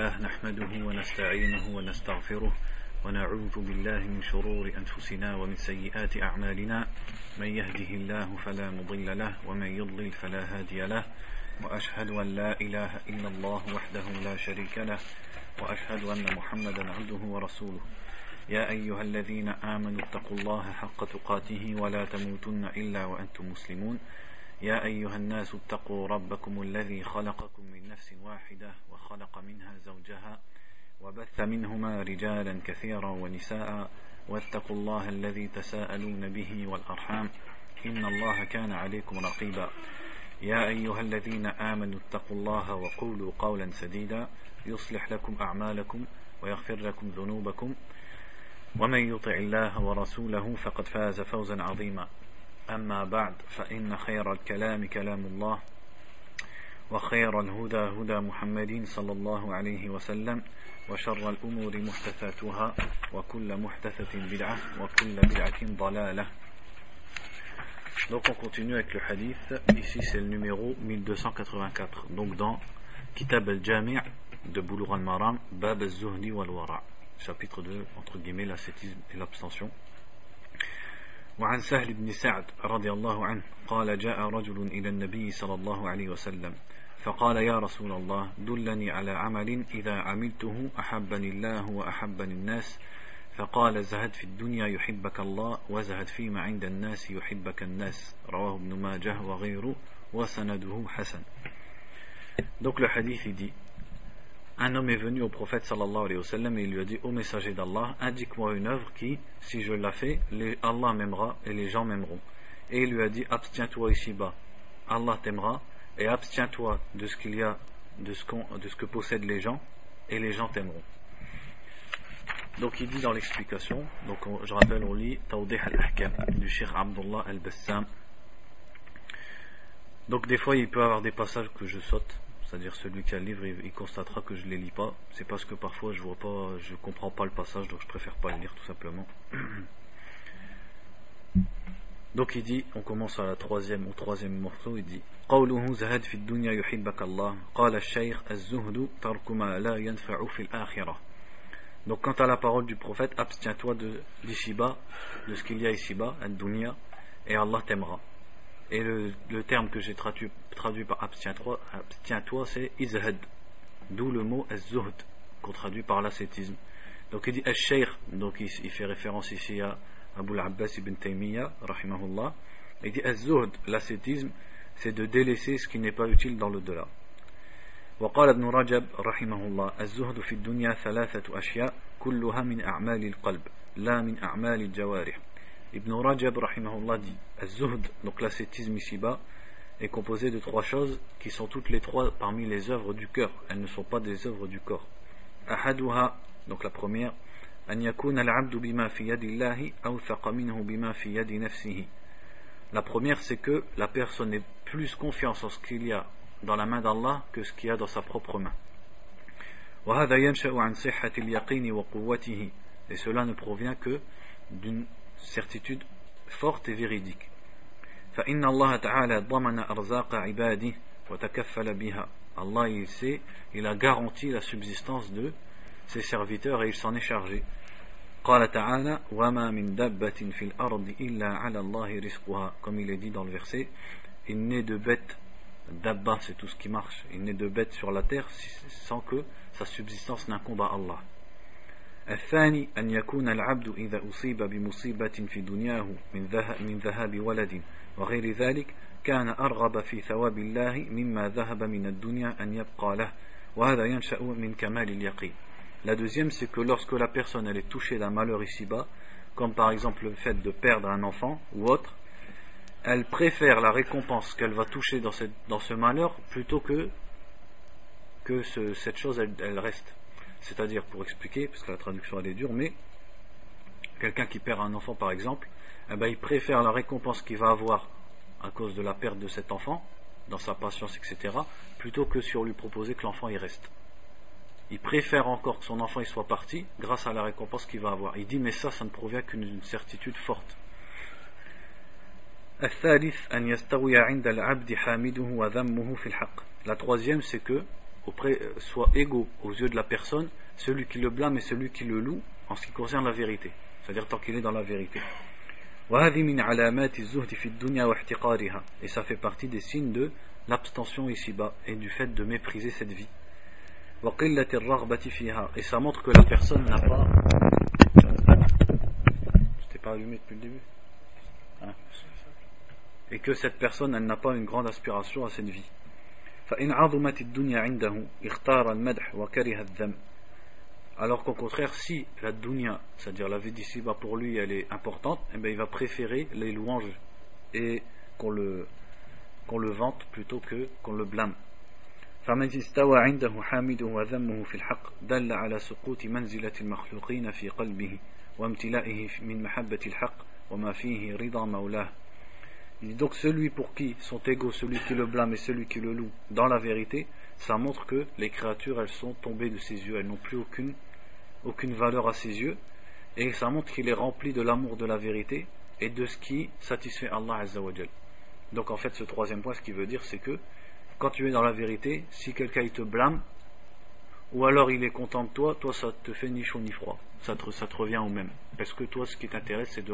لله نحمده ونستعينه ونستغفره ونعوذ بالله من شرور أنفسنا ومن سيئات أعمالنا من يهده الله فلا مضل له ومن يضلل فلا هادي له وأشهد أن لا إله إلا الله وحده لا شريك له وأشهد أن محمدا عبده ورسوله يا أيها الذين آمنوا اتقوا الله حق تقاته ولا تموتن إلا وأنتم مسلمون يا أيها الناس اتقوا ربكم الذي خلقكم من نفس واحدة وخلق منها زوجها وبث منهما رجالا كثيرا ونساء واتقوا الله الذي تساءلون به والأرحام إن الله كان عليكم رقيبا يا أيها الذين آمنوا اتقوا الله وقولوا قولا سديدا يصلح لكم أعمالكم ويغفر لكم ذنوبكم ومن يطع الله ورسوله فقد فاز فوزا عظيما أما بعد فإن خير الكلام كلام الله وخير الهدى هدى محمد صلى الله عليه وسلم وشر الأمور محدثاتها وكل محدثة بدعة وكل بدعة ضلالة. Donc on continue avec le hadith. Ici c'est le numéro 1284. Donc dans Kitab al-Jami' de Bulugh al-Maram, Bab al-Zuhdi wal-Wara', chapitre 2, entre guillemets, l'ascétisme et l'abstention. وعن سهل بن سعد رضي الله عنه قال جاء رجل إلى النبي صلى الله عليه وسلم فقال يا رسول الله دلني على عمل إذا عملته أحبني الله وأحبني الناس فقال زهد في الدنيا يحبك الله وزهد فيما عند الناس يحبك الناس رواه ابن ماجه وغيره وسنده حسن. Donc le hadith il dit: un homme est venu au prophète sallallahu alayhi wa sallam et il lui a dit: ô messager d'Allah, indique-moi une œuvre qui, si je la fais, Allah m'aimera et les gens m'aimeront. Et il lui a dit: abstiens-toi ici-bas, Allah t'aimera, et abstiens-toi de ce qu'il y a, de ce que possèdent les gens, et les gens t'aimeront. Donc il dit dans l'explication, donc je rappelle, on lit Tawdih al-Ahkam du Cheikh Abdullah al-Bassam. Donc des fois il peut y avoir des passages que je saute. C'est-à-dire celui qui a le livre, il constatera que je ne les lis pas. C'est parce que parfois je ne comprends pas le passage, donc je préfère pas le lire tout simplement. Donc il dit, on commence à au troisième morceau, il dit قوله زهد في الدنيا يحبك الله قال الشيخ الزهد ترك ما لا ينفع في الآخرة. Donc quant à la parole du prophète, abstiens-toi d'ici-bas, de ce qu'il y a ici-bas, ad-dunya, et Allah t'aimera. Et le terme que j'ai traduit par abstiens-toi, c'est izhad, d'où le mot az-zuhd, qu'on traduit par l'ascétisme. Donc il dit al-shaykh, donc il fait référence ici à Abu al-Abbas ibn Taymiyyah, rahimahullah. Il dit az-zuhd, l'ascétisme, c'est de délaisser ce qui n'est pas utile dans l'au-delà. وقال ابن رجب رحمه الله الزهد في الدنيا ثلاثة أشياء كلها من أعمال القلب لا من أعمال الجوارح. Ibn Rajab rahimahullah dit Az-Zuhd, donc l'ascétisme ici-bas, est composé de trois choses qui sont toutes les trois parmi les œuvres du cœur. Elles ne sont pas des œuvres du corps. Ahaduha, donc la première, An yakuna al-abdu bima fi yadillahi awthaqa minhu bima fi yadi nafsihi. La première, c'est que la personne ait plus confiance en ce qu'il y a dans la main d'Allah que ce qu'il y a dans sa propre main. Wa hadha yansha'u an sihhati al-yaqini wa quwwatihi. Et cela ne provient que d'une certitude forte et véridique. فإن الله تعالى ضمن أرزاق عباده وتكفل بها. Allah il a garanti la subsistance de ses serviteurs et il s'en est chargé. قال تعالى وما من دابة في الأرض إلا على الله رزقها. Comme il est dit dans le verset, il n'est de bête, dabba c'est tout ce qui marche, il n'est de bête sur la terre sans que sa subsistance n'incombe à Allah. الثاني أن يكون العبد إذا أصيب بمصيبة في دنياه من ذهاب ولد وغير ذلك كان أرغب في ثواب الله مما ذهب من الدنيا أن يبقى له وهذا ينشأ من كمال اليقين. La deuxième, c'est que lorsque la personne elle est touchée d'un malheur ici-bas, comme par exemple le fait de perdre un enfant ou autre, elle préfère la récompense qu'elle va toucher dans ce malheur plutôt que cette chose elle reste. C'est-à-dire, pour expliquer, parce que la traduction elle est dure, mais quelqu'un qui perd un enfant par exemple, il préfère la récompense qu'il va avoir à cause de la perte de cet enfant, dans sa patience, etc., plutôt que sur lui proposer que l'enfant y reste. Il préfère encore que son enfant il soit parti grâce à la récompense qu'il va avoir. Il dit, mais ça ne provient qu'une certitude forte. La troisième, c'est que soient égaux aux yeux de la personne, celui qui le blâme et celui qui le loue en ce qui concerne la vérité, c'est-à-dire tant qu'il est dans la vérité. Et ça fait partie des signes de l'abstention ici-bas et du fait de mépriser cette vie. Et ça montre que la personne n'a pas... Je t'ai pas allumé depuis le début, hein? Et que cette personne, elle n'a pas une grande aspiration à cette vie. Alors qu'au contraire, si la dunya, c'est-à-dire la vie d'ici-bas pour lui, elle est importante, eh bien, il va préférer les louanges et qu'on le vante plutôt que qu'on le blâme. فمن استوى عنده حامده وذمه في الحق دل على سقوط منزلة المخلوقين في قلبه وامتلائه من محبة الحق وما فيه رضا مولاه. Donc celui pour qui sont égaux celui qui le blâme et celui qui le loue dans la vérité, ça montre que les créatures, elles sont tombées de ses yeux, elles n'ont plus aucune valeur à ses yeux, et ça montre qu'il est rempli de l'amour de la vérité et de ce qui satisfait Allah Azza wa Jal. Donc en fait ce troisième point, ce qu'il veut dire, c'est que quand tu es dans la vérité, si quelqu'un il te blâme ou alors il est content de toi, toi ça te fait ni chaud ni froid, ça te revient au même, parce que toi ce qui t'intéresse c'est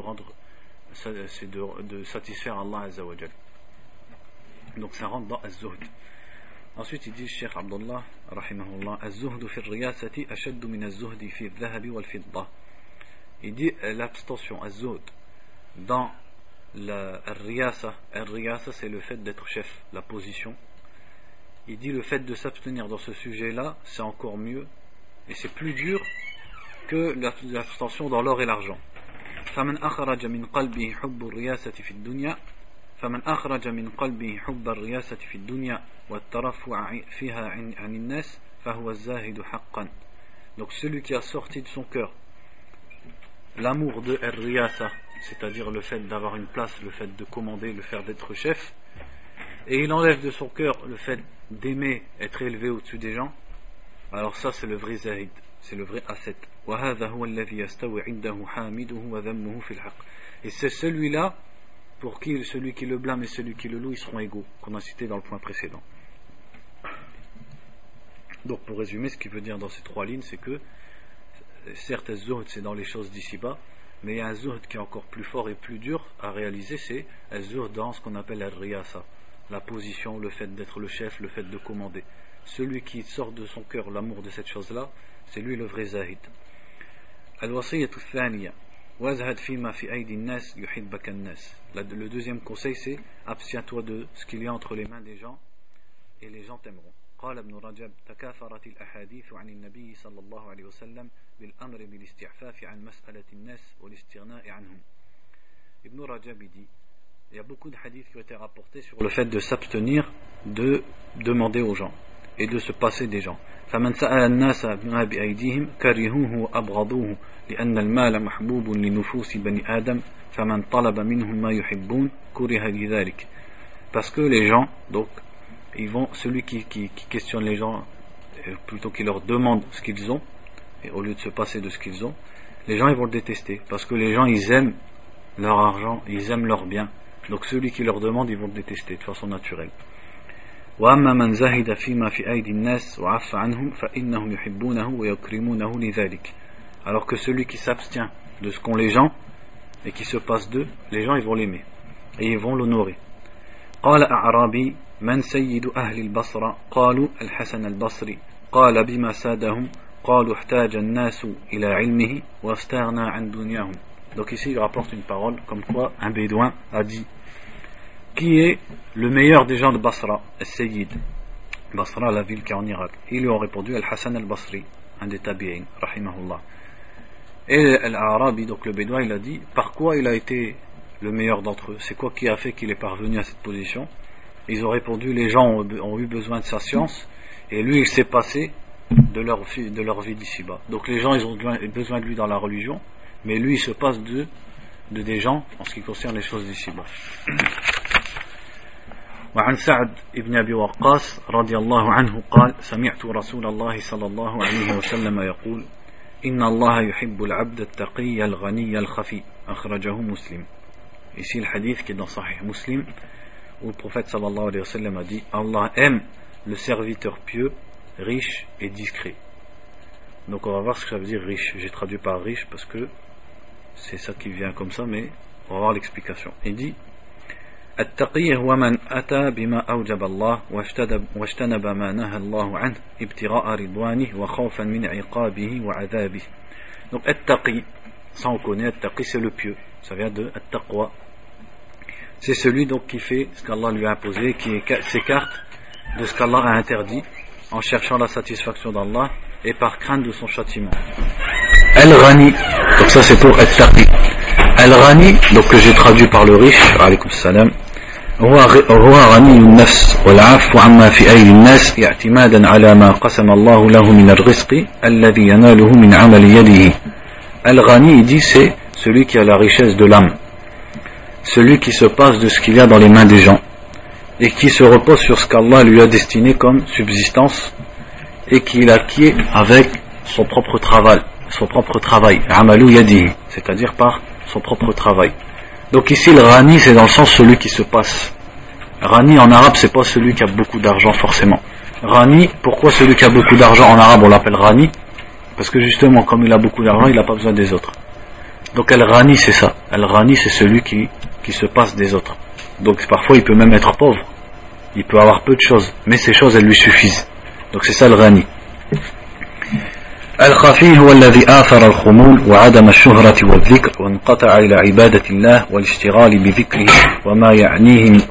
de satisfaire Allah Azza wa Jal. Donc ça rentre dans Az-Zuhd. Ensuite il dit Cheikh Abdullah rahimahullah, Az-Zuhd fi ar-riyasati ashaddu min Az-Zuhd fi al-dhahab wal-fidda. Il dit l'abstention, Az-Zuhd, dans la riyasa. Riyasa, c'est le fait d'être chef, la position. Il dit le fait de s'abstenir dans ce sujet-là, c'est encore mieux et c'est plus dur que l'abstention dans l'or et l'argent. فمن أخرج من قلبه حب الرياسة في الدنيا والترفع فيها عن الناس فهو الزاهد حقا. Donc celui qui a sorti de son cœur l'amour de riyasa, c'est-à-dire le fait d'avoir une place, le fait de commander, le fait d'être chef, et il enlève de son cœur le fait d'aimer être élevé au-dessus des gens, alors ça c'est le vrai zahid, c'est le vrai ascète. Et c'est celui-là pour qui celui qui le blâme et celui qui le loue, ils seront égaux, qu'on a cité dans le point précédent. Donc pour résumer, ce qu'il veut dire dans ces trois lignes, c'est que certes az-zuhd c'est dans les choses d'ici-bas, mais il y a un zuhd qui est encore plus fort et plus dur à réaliser, c'est az-zuhd dans ce qu'on appelle al-riyasa, la position, le fait d'être le chef, le fait de commander. Celui qui sort de son cœur l'amour de cette chose-là, c'est lui le vrai zahid. Al-wasiyatu thaniya wazhad fima fi aydi an-nas yuhibbaka an-nas. Le deuxième conseil, c'est abstiens-toi de ce qu'il y a entre les mains des gens et les gens t'aimeront. قال ابن رجب تكاثرت الأحاديث عن النبي صلى الله عليه وسلم بالأمر بالاستعفاف عن مسألة الناس والاستغناء عنهم. Ibn Rajab dit, il y a beaucoup de hadiths qui ont été rapportés sur le fait de s'abstenir de demander aux gens et de se passer des gens. فمن سأل الناس بما بأيديهم كرهوه وأبغضوه لأن المال محبوب لنفوس بني آدم فمن طلب منهم ما يحبون كره لذلك. Parce que les gens, donc celui qui questionne les gens, plutôt qu'il leur demande ce qu'ils ont, et au lieu de se passer de ce qu'ils ont, les gens ils vont le détester, parce que les gens ils aiment leur argent, ils aiment leur bien, donc celui qui leur demande ils vont le détester de façon naturelle. وأما من زهد فيما في أيدي الناس وعف عنهم فإنهم يحبونه ويكرمونه لذلك. Alors que celui qui s'abstient de ce qu'ont les gens et qui se passe d'eux, les gens ils vont l'aimer et ils vont l'honorer. قال أعرابي من سيد أهل البصرة قالوا الحسن البصري قال بما سادهم قالوا احتاج الناس إلى علمه واستغنى عن دنياهم. Donc ici il rapporte une parole comme quoi un bédouin a dit qui est le meilleur des gens de Basra, Al-Sayyid. Basra, la ville qui est en Irak. Ils lui ont répondu Al-Hassan al-Basri, un des tabi'in, rahimahullah. Et Al-Arabi, donc le bédouin, il a dit par quoi il a été le meilleur d'entre eux, c'est quoi qui a fait qu'il est parvenu à cette position. Ils ont répondu les gens ont eu besoin de sa science et lui il s'est passé de leur vie d'ici-bas. Donc les gens ils ont besoin de lui dans la religion, mais lui il se passe de des gens en ce qui concerne les choses d'ici-bas. وعن سعد ابن أبي وقاص رضي الله عنه قال سمعت رسول الله صلى الله عليه وسلم يقول إن الله يحب العبد التقي الغني الخفي أخرجه مسلم. Ici le hadith qui est dans Sahih Muslim où le prophète sallallahu alayhi wa sallam a dit Allah aime le serviteur pieux riche et discret. Donc on va voir ce que ça veut dire riche. J'ai traduit par riche parce que c'est ça qui vient comme ça, mais on va voir l'explication. Il dit التقي هو من أتى بما أوجب الله واجتنب ما نهى الله عنه ابتغاء رضوانه وخوفا من عقابه وعذابه. Donc التقي, ça on connaît, التقي c'est le pieux, ça vient de التقوى. C'est celui donc qui fait ce qu'Allah lui a imposé, qui s'écarte de ce qu'Allah a interdit en cherchant la satisfaction d'Allah et par crainte de son châtiment. Al-Ghani, donc ça c'est pour Al-Taqi. Al-Ghani, donc que j'ai traduit par le riche, alaykoum salam, هو غني النفس والعفو عما في أيدي الناس اعتمادا على ما قسم الله له من الرزق الذي يناله من عمل يده. Al-Ghani, il dit, c'est celui qui a la richesse de l'âme, celui qui se passe de ce qu'il y a dans les mains des gens et qui se repose sur ce qu'Allah lui a destiné comme subsistance et qu'il acquiert avec son propre travail, amalu yadihi, c'est-à-dire par son propre travail. Donc ici le Rani c'est dans le sens celui qui se passe. Rani en arabe c'est pas celui qui a beaucoup d'argent forcément. Rani, pourquoi celui qui a beaucoup d'argent en arabe on l'appelle Rani? Parce que justement comme il a beaucoup d'argent il n'a pas besoin des autres. Donc Al-Rani c'est ça. Al-Rani c'est celui qui se passe des autres. Donc parfois il peut même être pauvre, il peut avoir peu de choses, mais ces choses elles lui suffisent. Donc c'est ça le Rani. الخفي هو الذي آثر الخمول وعدم الشهرة والذكر وانقطع إلى عبادة الله والاشتغال بذكره وما يعنيه من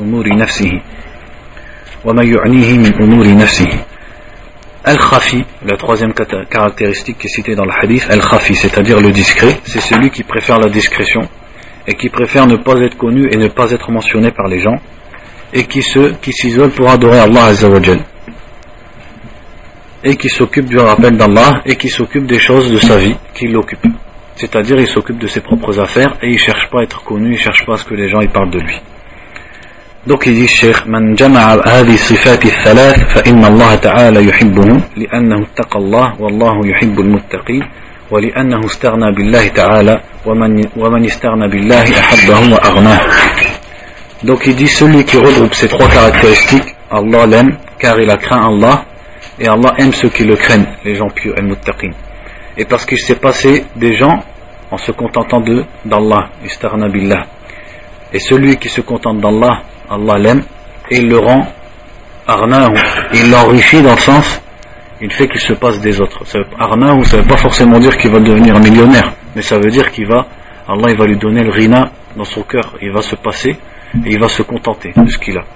أمور نفسه. Al-Khafi, la troisième caractéristique qui est citée dans le hadith, Al-Khafi, c'est-à-dire le discret, c'est celui qui préfère la discrétion et qui préfère ne pas être connu et ne pas être mentionné par les gens et qui s'isole pour adorer Allah Azza wa Jal et qui s'occupe du rappel d'Allah et qui s'occupe des choses de sa vie qui l'occupent, c'est-à-dire il s'occupe de ses propres affaires et il cherche pas à être connu, il cherche pas à ce que les gens ils parlent de lui. Donc il dit Cheikh من جمع هذه الصفات الثلاث فإن الله تعالى يحبه لأنه اتقى الله والله يحب المتقين ولأنه استغنى بالله تعالى ومن استغنى بالله أحبه وأغناه. Donc il dit celui qui regroupe ces trois caractéristiques, Allah l'aime car il a craint Allah et Allah aime ceux qui le craignent, les gens pieux, al-muttaqin. Et parce qu'il s'est passé des gens en se contentant d'Allah, istaghna billah. Et celui qui se contente d'Allah, Allah l'aime et il le rend arnahu, il l'enrichit dans le sens il fait qu'il se passe des autres. Arnahu, ça ne veut pas forcément dire qu'il va devenir millionnaire, mais ça veut dire Allah il va lui donner le rina dans son cœur, il va se passer et il va se contenter de ce qu'il a.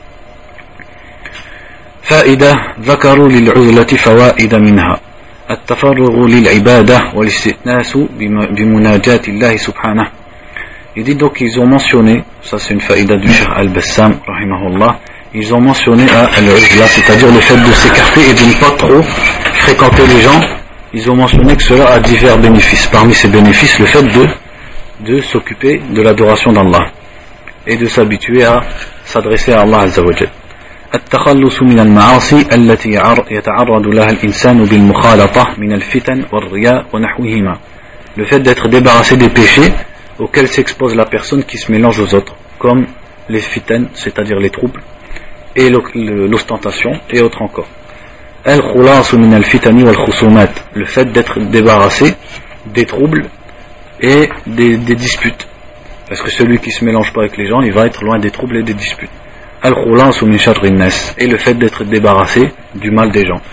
فائدة ذكروا للعزلة فوائد منها التفرغ للعبادة والاستئناس بمناجاة الله سبحانه. Il dit donc ils ont mentionné, ça c'est une faïda du Cheikh Al-Bassam rahimahullah, ils ont mentionné al-uzla, c'est-à-dire le fait de s'écarter et de ne pas trop fréquenter les gens. Ils ont mentionné que cela a divers bénéfices. Parmi ces bénéfices, le fait de s'occuper de l'adoration d'Allah et de s'habituer à s'adresser à Allah Azza wa Jal. التخلص من المعاصي التي يتعرض لها الإنسان بالمخالطة من الفتن والرياء ونحوهما. Le fait d'être débarrassé des péchés auxquels s'expose la personne qui se mélange aux autres, comme les fitan, c'est-à-dire les troubles, et l'ostentation, et autres encore. Al-khulasu min al-fitani wal-khusumat, le fait d'être débarrassé des troubles et des disputes. Parce que celui qui se mélange pas avec les gens, il va être loin des troubles et des disputes. Al-khulasu min sharri nas, et le fait d'être débarrassé du mal des gens.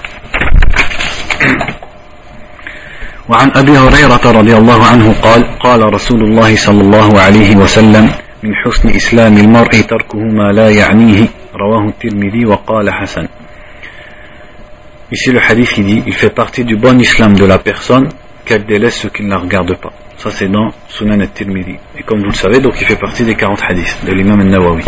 وعن أبي هريرة رضي الله عنه قال رسول الله صلى الله عليه وسلم من حسن إسلام المرء تركه ما لا يعنيه رواه الترمذي وقال حسن. Ici le hadith il dit il fait partie du bon islam de la personne qu'elle délaisse ce qui ne la regarde pas. Ça c'est dans Sunan al-Tirmidhi. Et comme vous le savez, donc il fait partie des 40 hadiths de l'imam al-Nawawi.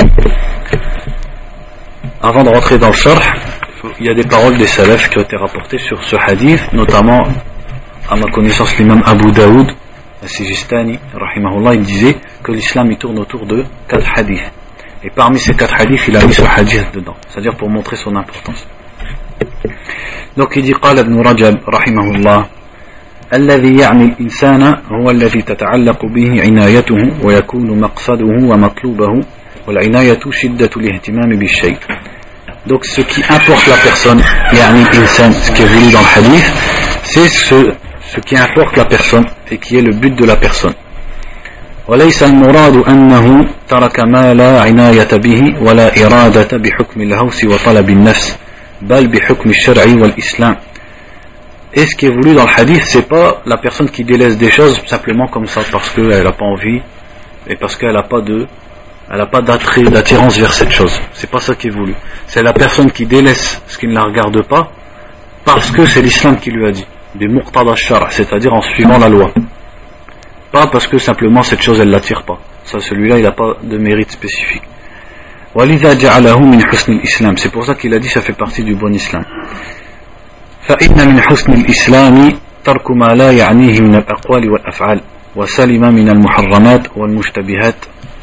Avant de rentrer dans le sharh, il y a des paroles des salafs qui ont été rapportées sur ce hadith, notamment à ma connaissance l'imam Abu Daoud al-Sijistani rahimahullah, il disait que l'islam il tourne autour de 4 hadiths et parmi ces 4 hadiths il a mis ce hadith dedans, c'est-à-dire pour montrer son importance. Donc il dit قال ابن رجب رحمه الله الذي يعني الإنسان هو الذي تتعلق به عنايته ويكون مقصده ومطلوبه والعناية شدة الاهتمام بالشيء. Donc ce qui importe la personne, yani insan, ce qui est voulu dans le hadith, c'est ce qui importe la personne et qui est le but de la personne. وليس المراد أنه ترك ما لا عناية به ولا إرادة بحكم الهوس وطلب النفس بل بحكم الشرع والإسلام. Et ce qui est voulu dans le hadith, c'est pas la personne qui délaisse des choses simplement comme ça parce qu'elle n'a pas envie et parce qu'elle n'a pas d'attrait, d'attirance vers cette chose. C'est pas ça qui est voulu. C'est la personne qui délaisse ce qui ne la regarde pas parce que c'est l'islam qui lui a dit. Des muqtada shara, c'est-à-dire en suivant la loi. Pas parce que simplement cette chose elle l'attire pas. Ça, celui-là, il n'a pas de mérite spécifique. وَلِذَا جَعَلَهُ مِنْ حُسْنِ الْإِسْلَامِ. C'est pour ça qu'il a dit ça fait partie du bon islam. فإن من حسن الإسلام ترك ما لا يعنيه من الأقوال والأفعال وسلم من المحرمات والمشتبهات.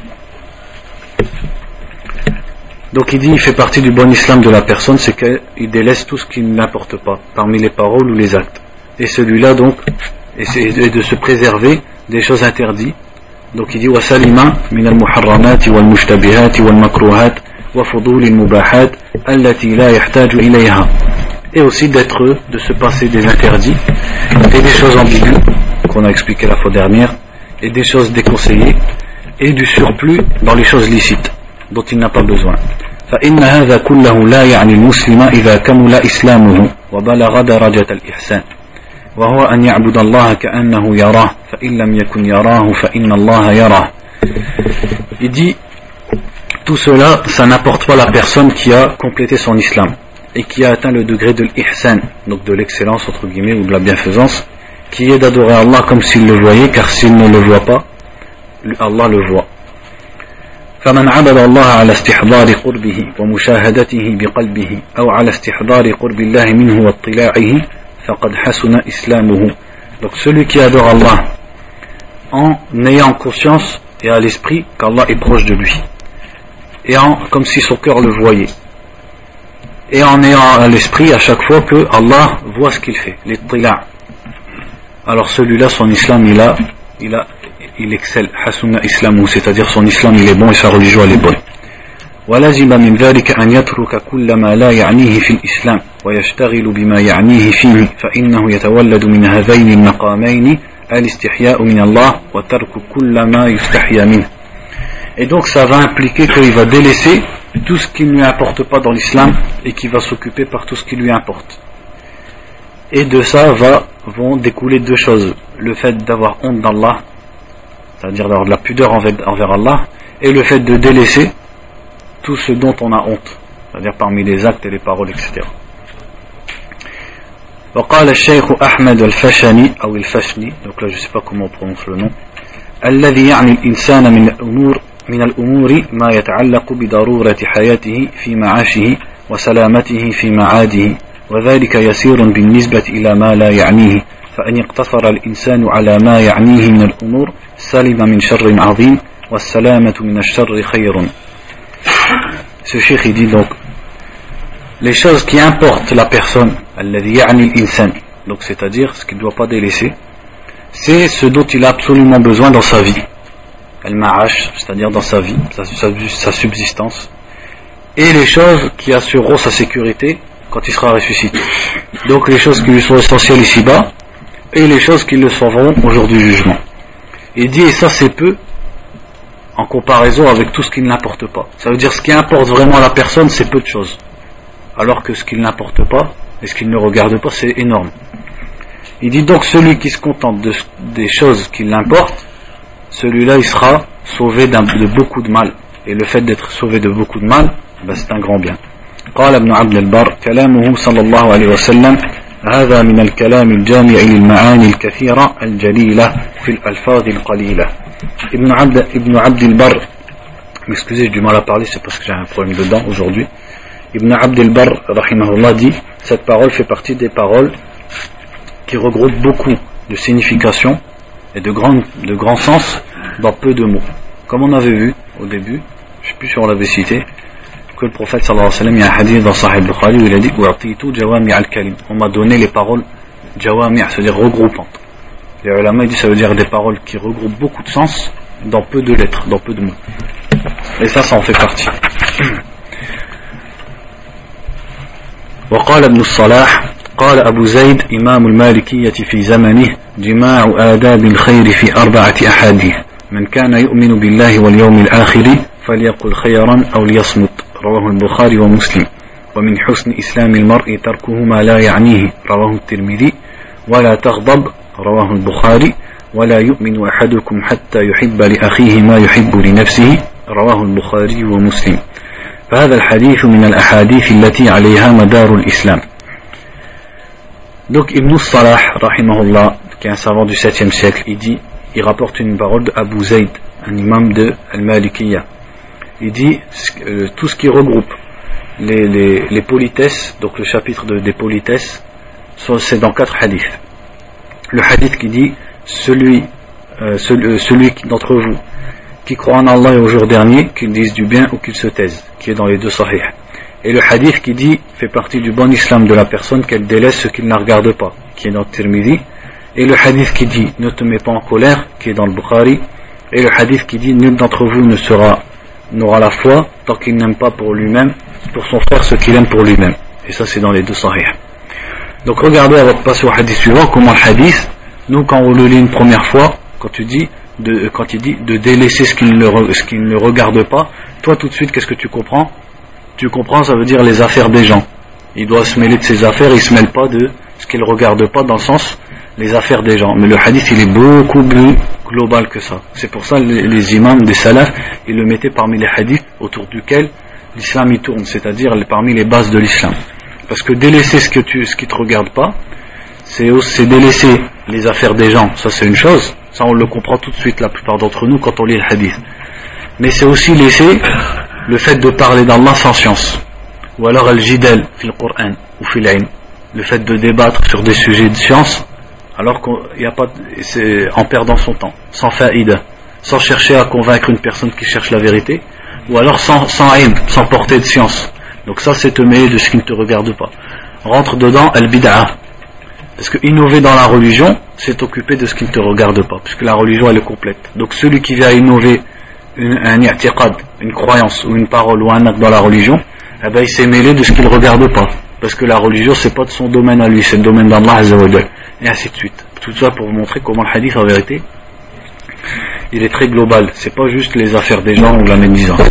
Donc il dit, il fait partie du bon islam de la personne, c'est qu'il délaisse tout ce qui n'importe pas parmi les paroles ou les actes. Et celui-là donc, est de se préserver des choses interdites. Donc il dit وسلم من المحرمات والمشتبهات والمكروهات وفضول المباحات التي لا يحتاج إليها. Et aussi de se passer des interdits et des choses ambiguës qu'on a expliqué la fois dernière et des choses déconseillées et du surplus dans les choses licites dont il n'a pas besoin. فإن هذا كله لا يعني المسلم إذا كمل إسلامه وبلغ درجة الإحسان وهو أن يعبد الله كأنه يراه فإن لم يكن يراه فإن الله يراه. Il dit tout cela, ça n'apporte pas la personne qui a complété son islam et qui a atteint le degré de l'ihsan, donc de l'excellence entre guillemets ou de la bienfaisance, qui est d'adorer Allah comme s'il le voyait, car s'il ne le voit pas, Allah le voit. فمن عبد الله على استحضار قربه ومشاهدته بقلبه أو على استحضار قرب الله منه واطلاعه فقد حسن إسلامه. Donc celui qui adore Allah en ayant conscience et à l'esprit qu'Allah est proche de lui et comme si son cœur le voyait, et en ayant à l'esprit à chaque fois que Allah voit ce qu'il fait, l'ittila'. Alors celui-là, son islam, il excelle, hasuna islamu, c'est-à-dire son islam il est bon et sa religion elle est bonne. ولازم من ذلك أن يترك كل ما لا يعنيه في الإسلام ويشتغل بما يعنيه فيه فإنه يتولد من هذين المقامين الاستحياء من الله وترك كل ما يستحيا منه. Et donc ça va impliquer qu'il va délaisser tout ce qui ne lui importe pas dans l'islam et qui va s'occuper par tout ce qui lui importe. Et de ça vont découler deux choses: le fait d'avoir honte d'Allah, c'est-à-dire d'avoir de la pudeur envers Allah, et le fait de délaisser tout ce dont on a honte, c'est-à-dire parmi les actes et les paroles, etc. وقال الشيخ أحمد الفشني أو الفشني, donc là je ne sais pas comment on prononce le nom, الذي يعني الإنسان من الأمور ما يتعلق بضرورة حياته في معاشه وسلامته في معاده وذلك يسير بالنسبة إلى ما لا يعنيه فإن اقتصر الإنسان على ما يعنيه من الأمور سلم من شر عظيم والسلامة من الشر خير. Ce cheikh il dit donc les choses qui importent la personne, الذي يعني الإنسان, donc c'est-à-dire ce qu'il ne doit pas délaisser, c'est ce dont il a absolument besoin dans sa vie, al-ma'ash, c'est-à-dire dans sa vie, sa subsistance, et les choses qui assureront sa sécurité quand il sera ressuscité. Donc les choses qui lui sont essentielles ici-bas et les choses qui le sauveront au jour du jugement. Il dit, et ça c'est peu en comparaison avec tout ce qui ne l'importe pas. Ça veut dire ce qui importe vraiment à la personne, c'est peu de choses, alors que ce qui ne l'importe pas et ce qui ne le regarde pas, c'est énorme. Il dit donc celui qui se contente des choses qui l'importent, celui-là il sera sauvé de beaucoup de mal, et le fait d'être sauvé de beaucoup de mal, c'est un grand bien. قال ابن عبد البر كلامه صلى الله عليه وسلم هذا من الكلام الجامع للمعاني الكثيرة الجليلة في الألفاظ القليلة. ابن عبد البر, m'excusez, j'ai du mal à parler, c'est parce que j'ai un problème de dents aujourd'hui. Ibn Abd al-Barr rahimahullah dit, cette parole fait partie des paroles qui regroupent beaucoup de significations et de grands sens dans peu de mots. Comme on avait vu au début, je ne sais plus si on l'avait cité, que le prophète sallallahu alayhi wa sallam, il y a un hadith dans Sahih Bukhari où il a dit on m'a donné les paroles jawami', c'est-à-dire regroupantes. Les ulama disent ça veut dire des paroles qui regroupent beaucoup de sens dans peu de lettres, dans peu de mots. Et ça en fait partie. وقال ابن الصلاح قال أبو زيد إمام المالكية في زمنه جماع آداب الخير في 4 أحاديث من كان يؤمن بالله واليوم الآخر فليقل خيرا أو ليصمت رواه البخاري ومسلم ومن حسن إسلام المرء تركه ما لا يعنيه رواه الترمذي ولا تغضب رواه البخاري ولا يؤمن أحدكم حتى يحب لأخيه ما يحب لنفسه رواه البخاري ومسلم فهذا الحديث من الأحاديث التي عليها مدار الإسلام. Donc Ibn Salah, rahimahullah, qui est un savant du 7e siècle, il rapporte une parole de Abu Zayd, un imam de Al-Malikiyya. Il dit tout ce qui regroupe les politesses, donc le chapitre des politesses, c'est dans 4 hadiths. Le hadith qui dit celui d'entre vous qui croit en Allah et au jour dernier, qu'il dise du bien ou qu'il se taise, qui est dans les 2 sahih. Et le hadith qui dit fait partie du bon islam de la personne qu'elle délaisse ce qu'il ne regarde pas, qui est dans le Tirmidhi. Et le hadith qui dit ne te mets pas en colère, qui est dans le Bukhari. Et le hadith qui dit nul d'entre vous n'aura la foi tant qu'il n'aime pas pour lui-même, pour son frère ce qu'il aime pour lui-même. Et ça c'est dans les 2 sahih. Donc regardez avant de passer au hadith suivant comment le hadith, nous quand on le lit une première fois, quand il dit de délaisser ce qu'il ne regarde pas, toi tout de suite qu'est-ce que tu comprends? Tu comprends, ça veut dire les affaires des gens. Il doit se mêler de ses affaires, il ne se mêle pas de ce qu'il ne regarde pas, dans le sens les affaires des gens. Mais le hadith il est beaucoup plus global que ça. C'est pour ça les imams des salafs, ils le mettaient parmi les hadiths autour duquel l'islam y tourne, c'est-à-dire parmi les bases de l'islam. Parce que délaisser ce qui ne te regarde pas, c'est délaisser les affaires des gens, ça c'est une chose, ça on le comprend tout de suite la plupart d'entre nous quand on lit le hadith. Mais c'est aussi laisser le fait de parler d'Allah sans science, ou alors al-jidal fil Qur'an ou fil ilm, le fait de débattre sur des sujets de science alors qu'il n'y a pas, c'est en perdant son temps, sans faïda, sans chercher à convaincre une personne qui cherche la vérité, ou alors sans ilm, sans portée de science. Donc ça c'est te mêler de ce qui ne te regarde pas. Rentre dedans al-bid'a, parce que innover dans la religion c'est t'occuper de ce qui ne te regarde pas, puisque la religion elle est complète. Donc celui qui vient innover un i'tiqad, une croyance ou une parole ou un acte dans la religion, eh ben il s'est mêlé de ce qu'il ne regarde pas, parce que la religion c'est pas de son domaine à lui, c'est le domaine d'Allah Azza wa Jal, et ainsi de suite. Tout ça pour vous montrer comment le hadith en vérité il est très global, c'est pas juste les affaires des gens ou la médisance.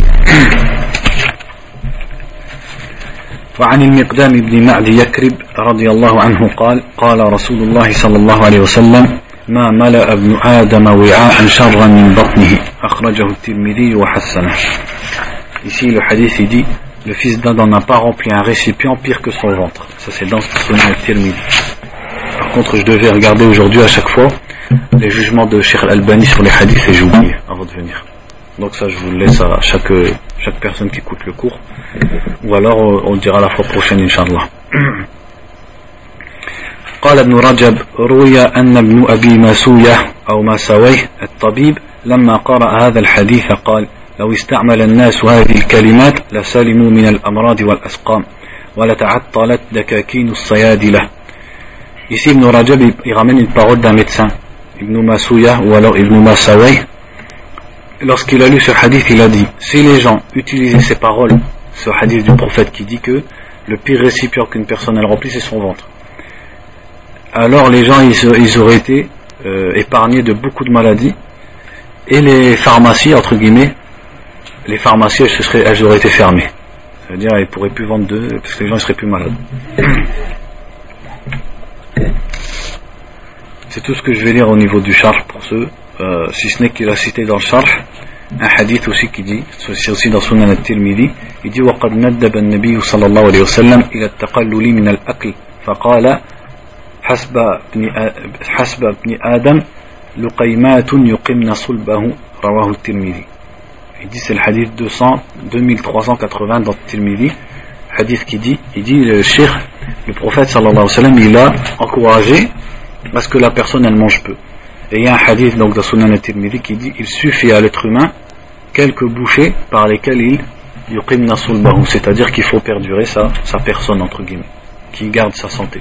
وعن المقدام بن معدي يكرب رضي الله عنه قال قال رسول الله صلى الله عليه وسلم ما ملأ ابن آدم وعاء شرا من بطنه أخرجه الترمذي وحسنه. Ici le hadith il dit le fils d'Adam n'a pas rempli un récipient pire que son ventre. Ça c'est dans le Tirmidhi. Par contre je devais regarder aujourd'hui à chaque fois les jugements de Cheikh Al-Albani sur les hadiths et j'ai oublié avant de venir. Donc ça je vous le laisse à chaque personne qui écoute le cours, ou alors on le dira la fois prochaine Inch'Allah. قال ابن رجب روي أن ابن أبي مسوية أو مساويه الطبيب لما قرأ هذا الحديث قال لو استعمل الناس هذه الكلمات لسلموا من الأمراض والأسقام ولتعطلت دكاكين الصيادلة. Ici Ibn Rajab il ramène une parole d'un médecin, Ibn Masouya ou alors Ibn Masaway. Lorsqu'il a lu ce hadith, il a dit si les gens utilisaient ces paroles, ce hadith du prophète qui dit que le pire récipient qu'une personne elle remplit c'est son ventre, alors les gens ils auraient été épargnés de beaucoup de maladies, et les pharmacies entre guillemets, les pharmacies elles auraient été fermées, c'est-à-dire elles ne pourraient plus vendre parce que les gens ne seraient plus malades. C'est tout ce que je vais lire au niveau du charh pour ceux, si ce n'est qu'il a cité dans le charh un hadith aussi qui dit, c'est aussi dans Sunan al-Tirmidhi, il dit وَقَدْ نَدَّبَ النَّبِيُّ صلى الله عليه وسلم إلى التقلل من الأكل فقال حسب ابن آدم لقيمات يقمن صلبه رواه الترمذي. Il dit c'est le hadith 2380 dans le Tirmidhi, hadith qui dit, il dit le prophète sallallahu alayhi wa sallam il a encouragé parce que la personne elle mange peu. Et il y a un hadith donc dans Sunan al-Tirmidhi qui dit il suffit à l'être humain quelques bouchées par lesquelles il yuqimna sulbahu, c'est-à-dire qu'il faut perdurer sa personne entre guillemets, qui garde sa santé.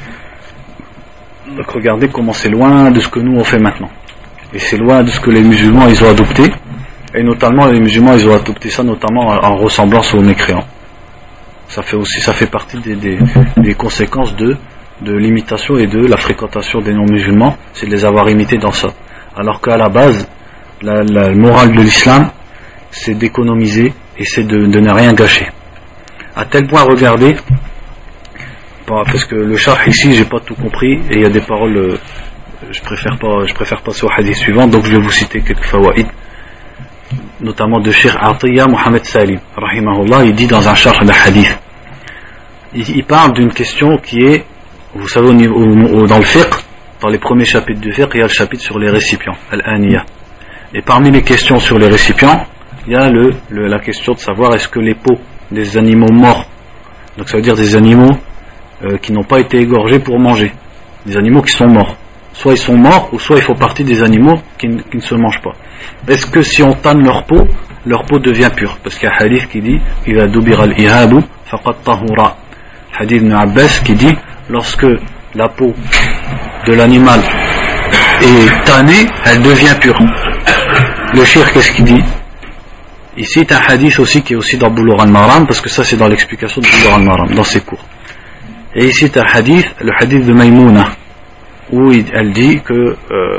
Donc regardez comment c'est loin de ce que nous on fait maintenant, et c'est loin de ce que les musulmans ils ont adopté, et notamment les musulmans ils ont adopté ça notamment en ressemblance aux mécréants. Ça fait partie des conséquences de l'imitation et de la fréquentation des non-musulmans, c'est de les avoir imités dans ça. Alors qu'à la base, la morale de l'islam, c'est d'économiser et c'est de ne rien gâcher. À tel point, regardez, parce que le charh ici, j'ai pas tout compris et il y a des paroles, je préfère passer au hadith suivant, donc je vais vous citer quelques fawaïd, notamment de Cheikh Atiyya Mohamed Salim, rahimahullah. Il dit dans un charh de hadith, il parle d'une question qui est, vous savez, dans le fiqh, dans les premiers chapitres du fiqh, il y a le chapitre sur les récipients, al-aniyah. Et parmi les questions sur les récipients, il y a la question de savoir est-ce que les peaux des animaux morts, donc ça veut dire des animaux qui n'ont pas été égorgés pour manger, des animaux qui sont morts, soit ils sont morts ou soit ils font partie des animaux qui ne se mangent pas. Est-ce que si on tanne leur peau devient pure? Parce qu'il y a un hadith qui dit إِذَا دُبِرَ الْإِهَابُ فَقَدْ طَهُرَ, hadith de Abbas qui dit lorsque la peau de l'animal est tannée, elle devient pure. Le shir, qu'est-ce qu'il dit? Il cite un hadith aussi qui est aussi dans Bulugh al-Maram, parce que ça c'est dans l'explication de Bulugh al-Maram, dans ses cours. Et il cite un hadith, le hadith de Maïmouna, où elle dit que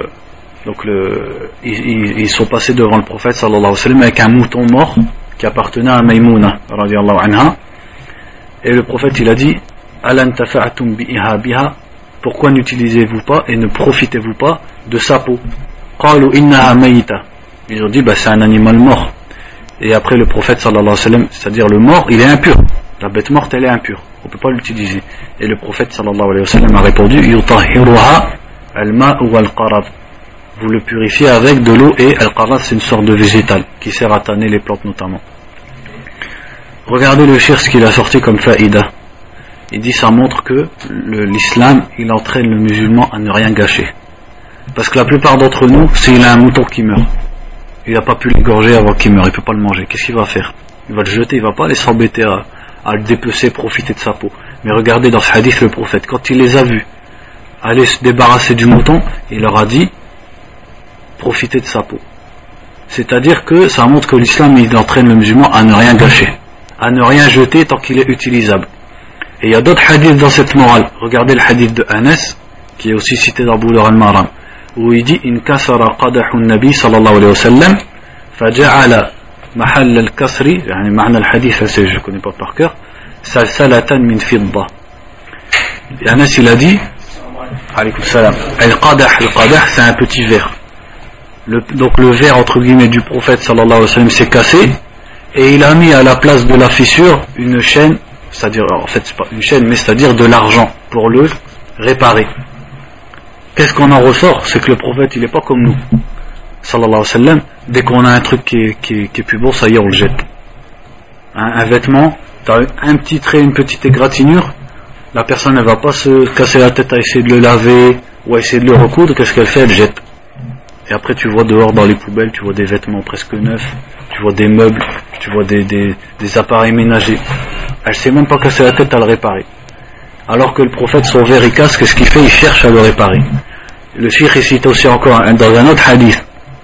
ils sont passés devant le prophète sallallahu alayhi wa sallam avec un mouton mort qui appartenait à Maïmouna radiyallahu anha, et le prophète il a dit Alan tafa'atum bi ihabiha, pourquoi n'utilisez-vous pas et ne profitez-vous pas de sa peau? Qalu innaha mayita, ils ont dit c'est un animal mort. Et après le prophète sallallahu alayhi wa sallam, c'est-à-dire le mort, il est impur, la bête morte elle est impure, on ne peut pas l'utiliser. Et le prophète sallallahu alayhi wa sallam a répondu yutahhiruha al-ma'u wal-qarad, vous le purifiez avec de l'eau, et al-qarad c'est une sorte de végétal qui sert à tanner les plantes notamment. Regardez le shir, ce qu'il a sorti comme faïda. Il dit ça montre que l'islam il entraîne le musulman à ne rien gâcher, parce que la plupart d'entre nous, s'il a un mouton qui meurt, il n'a pas pu l'égorger avant qu'il meure, il ne peut pas le manger, qu'est-ce qu'il va faire? Il va le jeter, il ne va pas aller s'embêter à le dépecer, profiter de sa peau. Mais regardez dans ce hadith, le prophète, quand il les a vus aller se débarrasser du mouton, il leur a dit profitez de sa peau. C'est-à-dire que ça montre que l'islam il entraîne le musulman à ne rien gâcher, à ne rien jeter tant qu'il est utilisable. Et il y a d'autres hadiths dans cette morale. Regardez le hadith de Anas qui est aussi cité dans Bulugh al-Maram, où il dit inkasara qadahu an-nabi sallallahu alayhi wa sallam faja'ala mahall al-kasri, yani ma'na al-hadith je connais pas par cœur, salsalatan min fidda. Anas il a dit alaykoum salam, al-qadah c'est un petit verre. Donc le verre entre guillemets du prophète sallallahu alayhi wa sallam s'est cassé, et il a mis à la place de la fissure une chaîne, c'est-à-dire, en fait c'est pas une chaîne mais c'est-à-dire de l'argent pour le réparer. Qu'est-ce qu'on en ressort? C'est que le prophète il n'est pas comme nous sallallahu alayhi wa sallam, dès qu'on a un truc qui est plus beau, ça y est on le jette. Un vêtement, t'as un petit trait, une petite égratignure, la personne elle va pas se casser la tête à essayer de le laver ou à essayer de le recoudre, qu'est-ce qu'elle fait? Elle jette. Et après tu vois dehors dans les poubelles, tu vois des vêtements presque neufs, tu vois des meubles, tu vois des appareils ménagers. Elle sait même pas casser la tête à le réparer. Alors que le prophète, son verre il casse, qu'est-ce qu'il fait? Il cherche à le réparer. Le cheikh il cite aussi encore dans un autre hadith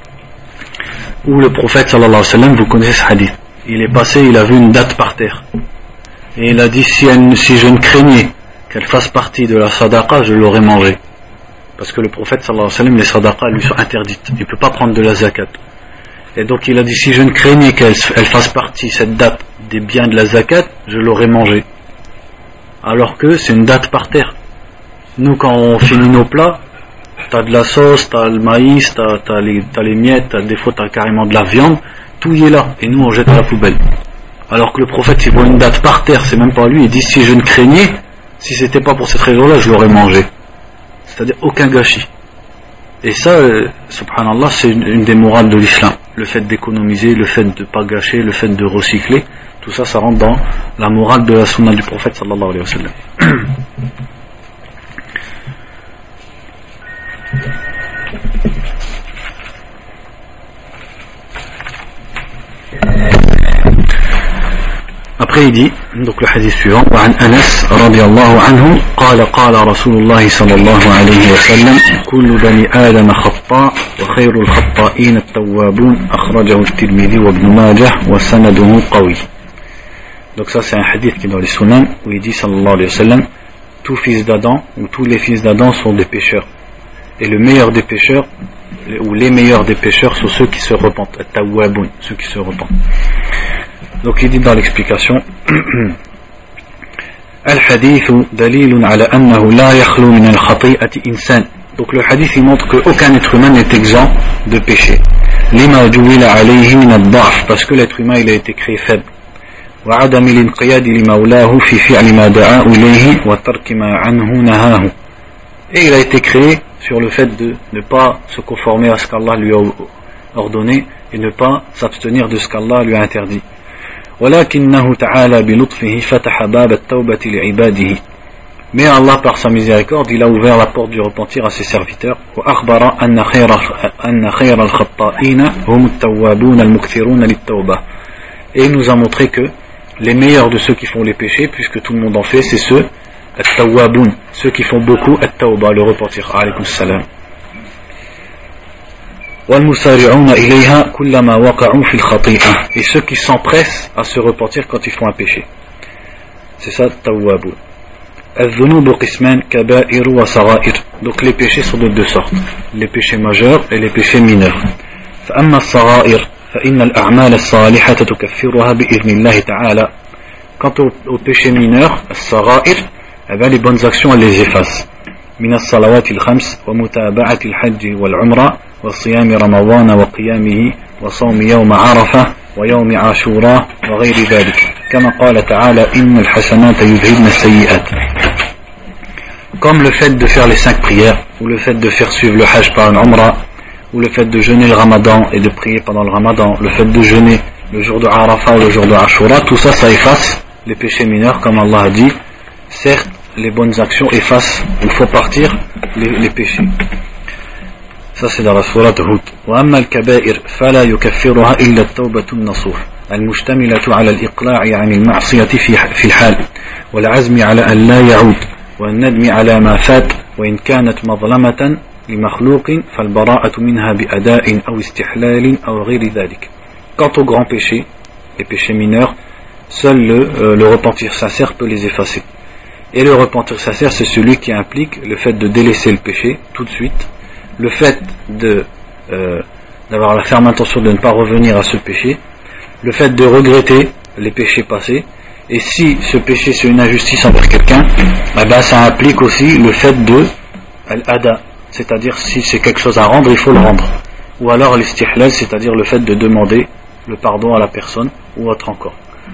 où le prophète sallallahu alayhi wa sallam, vous connaissez ce hadith, il est passé, il a vu une date par terre et il a dit si je ne craignais qu'elle fasse partie de la sadaqa, je l'aurais mangée. Parce que le prophète sallallahu alayhi wa sallam, les sadaqas lui sont interdites, il ne peut pas prendre de la zakat. Et donc il a dit si je ne craignais qu'elle fasse partie, cette date, des biens de la zakat, je l'aurais mangée. Alors que c'est une date par terre. Nous quand on finit nos plats, t'as de la sauce, t'as le maïs, t'as les miettes, des fois t'as carrément de la viande, tout y est là, et nous on jette à la poubelle. Alors que le prophète il voit une date par terre, c'est même pas lui, il dit si je ne craignais, si c'était pas pour cette raison-là, je l'aurais mangé. C'est-à-dire aucun gâchis. Et ça, subhanallah, c'est une des morales de l'islam. Le fait d'économiser, le fait de ne pas gâcher, le fait de recycler, tout ça, ça rentre dans la morale de la sunna du prophète sallallahu alayhi wa sallam. Après il dit, donc le hadith suivant, وعن أنس رضي الله عنه قال قال رسول الله صلى الله عليه وسلم كل بني آدم خطاء وخير الخطائين التوابون أخرجه الترمذي وابن ماجه وسنده قوي. Donc ça c'est un hadith qui est dans les Sunan où il dit sallallahu alayhi wa sallam, tout fils d'Adam ou tous les fils d'Adam sont des pécheurs. Et le meilleur des pécheurs, ou les meilleurs des pécheurs sont ceux qui se repentent, at-tawwabun, ceux qui se repentent. Donc il dit dans l'explication Al-hadith dalilun ala annahu la yakhlu min al-khati'ati insan. Donc le hadith il montre qu'aucun être humain n'est exempt de péché. Lima juwila alayhi min ad-da'f, parce que l'être humain il a été créé faible. Wa adami al-inqiyad li mawlahu fi fi'li ma da'a ilayhi wa tarki ma anhu nahahu. Et il a été créé sur le fait de ne pas se conformer à ce qu'Allah lui a ordonné et ne pas s'abstenir de ce qu'Allah lui a interdit. ولكنه تعالى بلطفه فتح باب التوبة لعباده. Mais Allah par sa miséricorde il a ouvert la porte du repentir à ses serviteurs. وأخبر أن خير الخطائين هم التوابون المكثرون للتوبة. Et il nous a montré que les meilleurs de ceux qui font les péchés, puisque tout le monde en fait, c'est ceux at-tawwabun, ceux qui font beaucoup at-tawba, le repentir. Alaykum salam. وَالْمُسَارِعُونَ إِلَيْهَا كُلَّمَا وَقَعُوا فِي الْخَطِيئَةِ. Et ceux qui s'empressent à se repentir quand ils font un péché. C'est ça, tawwabun. الذنوب قسمان كبائر وصغائر. Donc les péchés sont de deux sortes, les péchés majeurs et les péchés mineurs. فأما الصغائر فإن الأعمال الصالحة تكفرها بإذن الله تعالى. Quant aux péchés mineurs, الصغائر, eh bien les bonnes actions elles les effacent. من الصلوات الخمس ومتابعة الحج والعمرة وصيام رمضان وقيامه وصوم يوم عرفة ويوم عاشوراء وغير ذلك كما قال تعالى إن الحسنات يذهبن السيئات. Comme le fait de faire les 5 prières, ou le fait de faire suivre le hajj par une umrah, ou le fait de jeûner le ramadan et de prier pendant le ramadan, le fait de jeûner le jour de Arafah ou le jour de Ashura, tout ça, ça efface les péchés mineurs, comme Allah a dit. Certes, les bonnes actions effacent ou font partir les péchés. Ça c'est dans la sourate Hud. وأما الكبائر فلا يكفرها إلا التوبة النصوح المشتملة على الإقلاع عن المعصية في الحال والعزم على أن لا يعود والندم على ما فات وإن كانت مظلمة لمخلوق فالبراءة منها بأداء أو استحلال أو غير ذلك. Quant aux grands péchés, les péchés mineurs, seul le repentir sincère peut les effacer. Et le repentir sincère, c'est celui qui implique le fait de délaisser le péché tout de suite, le fait d'avoir la ferme intention de ne pas revenir à ce péché, le fait de regretter les péchés passés, et si ce péché c'est une injustice envers quelqu'un, ben ça implique aussi le fait de al-ada, c'est-à-dire si c'est quelque chose à rendre, il faut le rendre, ou alors l'istihlal, c'est-à-dire le fait de demander le pardon à la personne, ou autre encore.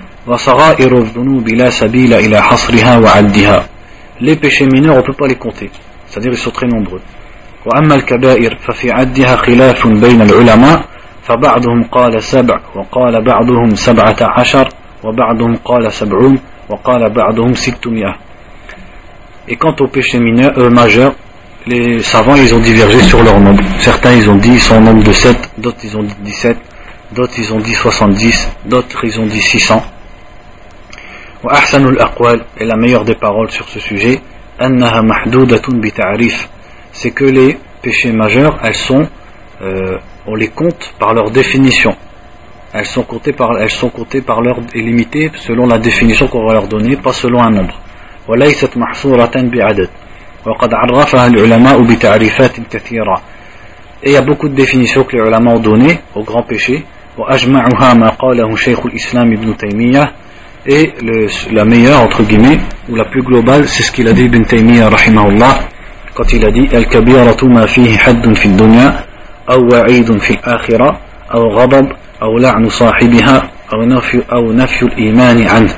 Les péchés mineurs on ne peut pas les compter, c'est-à-dire ils sont très nombreux. وأما الكبائر ففي عدها خلاف بين العلماء فبعضهم قال 7 وقال بعضهم 17 وبعضهم قال 70 وقال بعضهم 600. Et quant aux péchés majeurs, les savants ils ont divergé sur leur nombre. Certains ils ont dit ils sont au nombre de 7, d'autres ils ont dit 17, d'autres ils ont dit 70, d'autres ils ont dit 600. وأحسن الأقوال, et la meilleure des paroles sur ce sujet, أنها محدودة بتعريف, c'est que les péchés majeurs, elles sont, on les compte par leur définition. Elles sont comptées par leur et limitées selon la définition qu'on va leur donner, pas selon un nombre. وليست محصورة بعدد وقد عرفها العلماء بتعريفات كثيرة. Et il y a beaucoup de définitions que les ulama ont données aux grands péchés. وأجمعها ما قاله شيخ الإسلام ابن تيمية. Et la meilleure entre guillemets ou la plus globale, c'est ce qu'il a dit Ibn Taymiyyah rahimahullah quand il a dit al-kabiratu ma fihi haddun fi dunya aw wa'idun fi al-akhirah aw ghadab aw la'nu sahibiha aw nafyu al-iman anhu.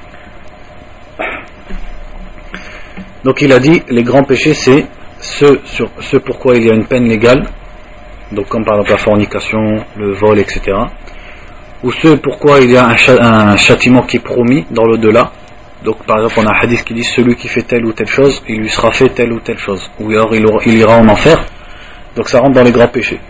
Donc il a dit les grands péchés c'est ce pourquoi il y a une peine légale, donc comme par exemple la fornication, le vol, etc., ou ce pourquoi il y a un châtiment qui est promis dans l'au-delà. Donc par exemple on a un hadith qui dit celui qui fait telle ou telle chose, il lui sera fait telle ou telle chose, ou alors il ira en enfer. Donc ça rentre dans les grands péchés.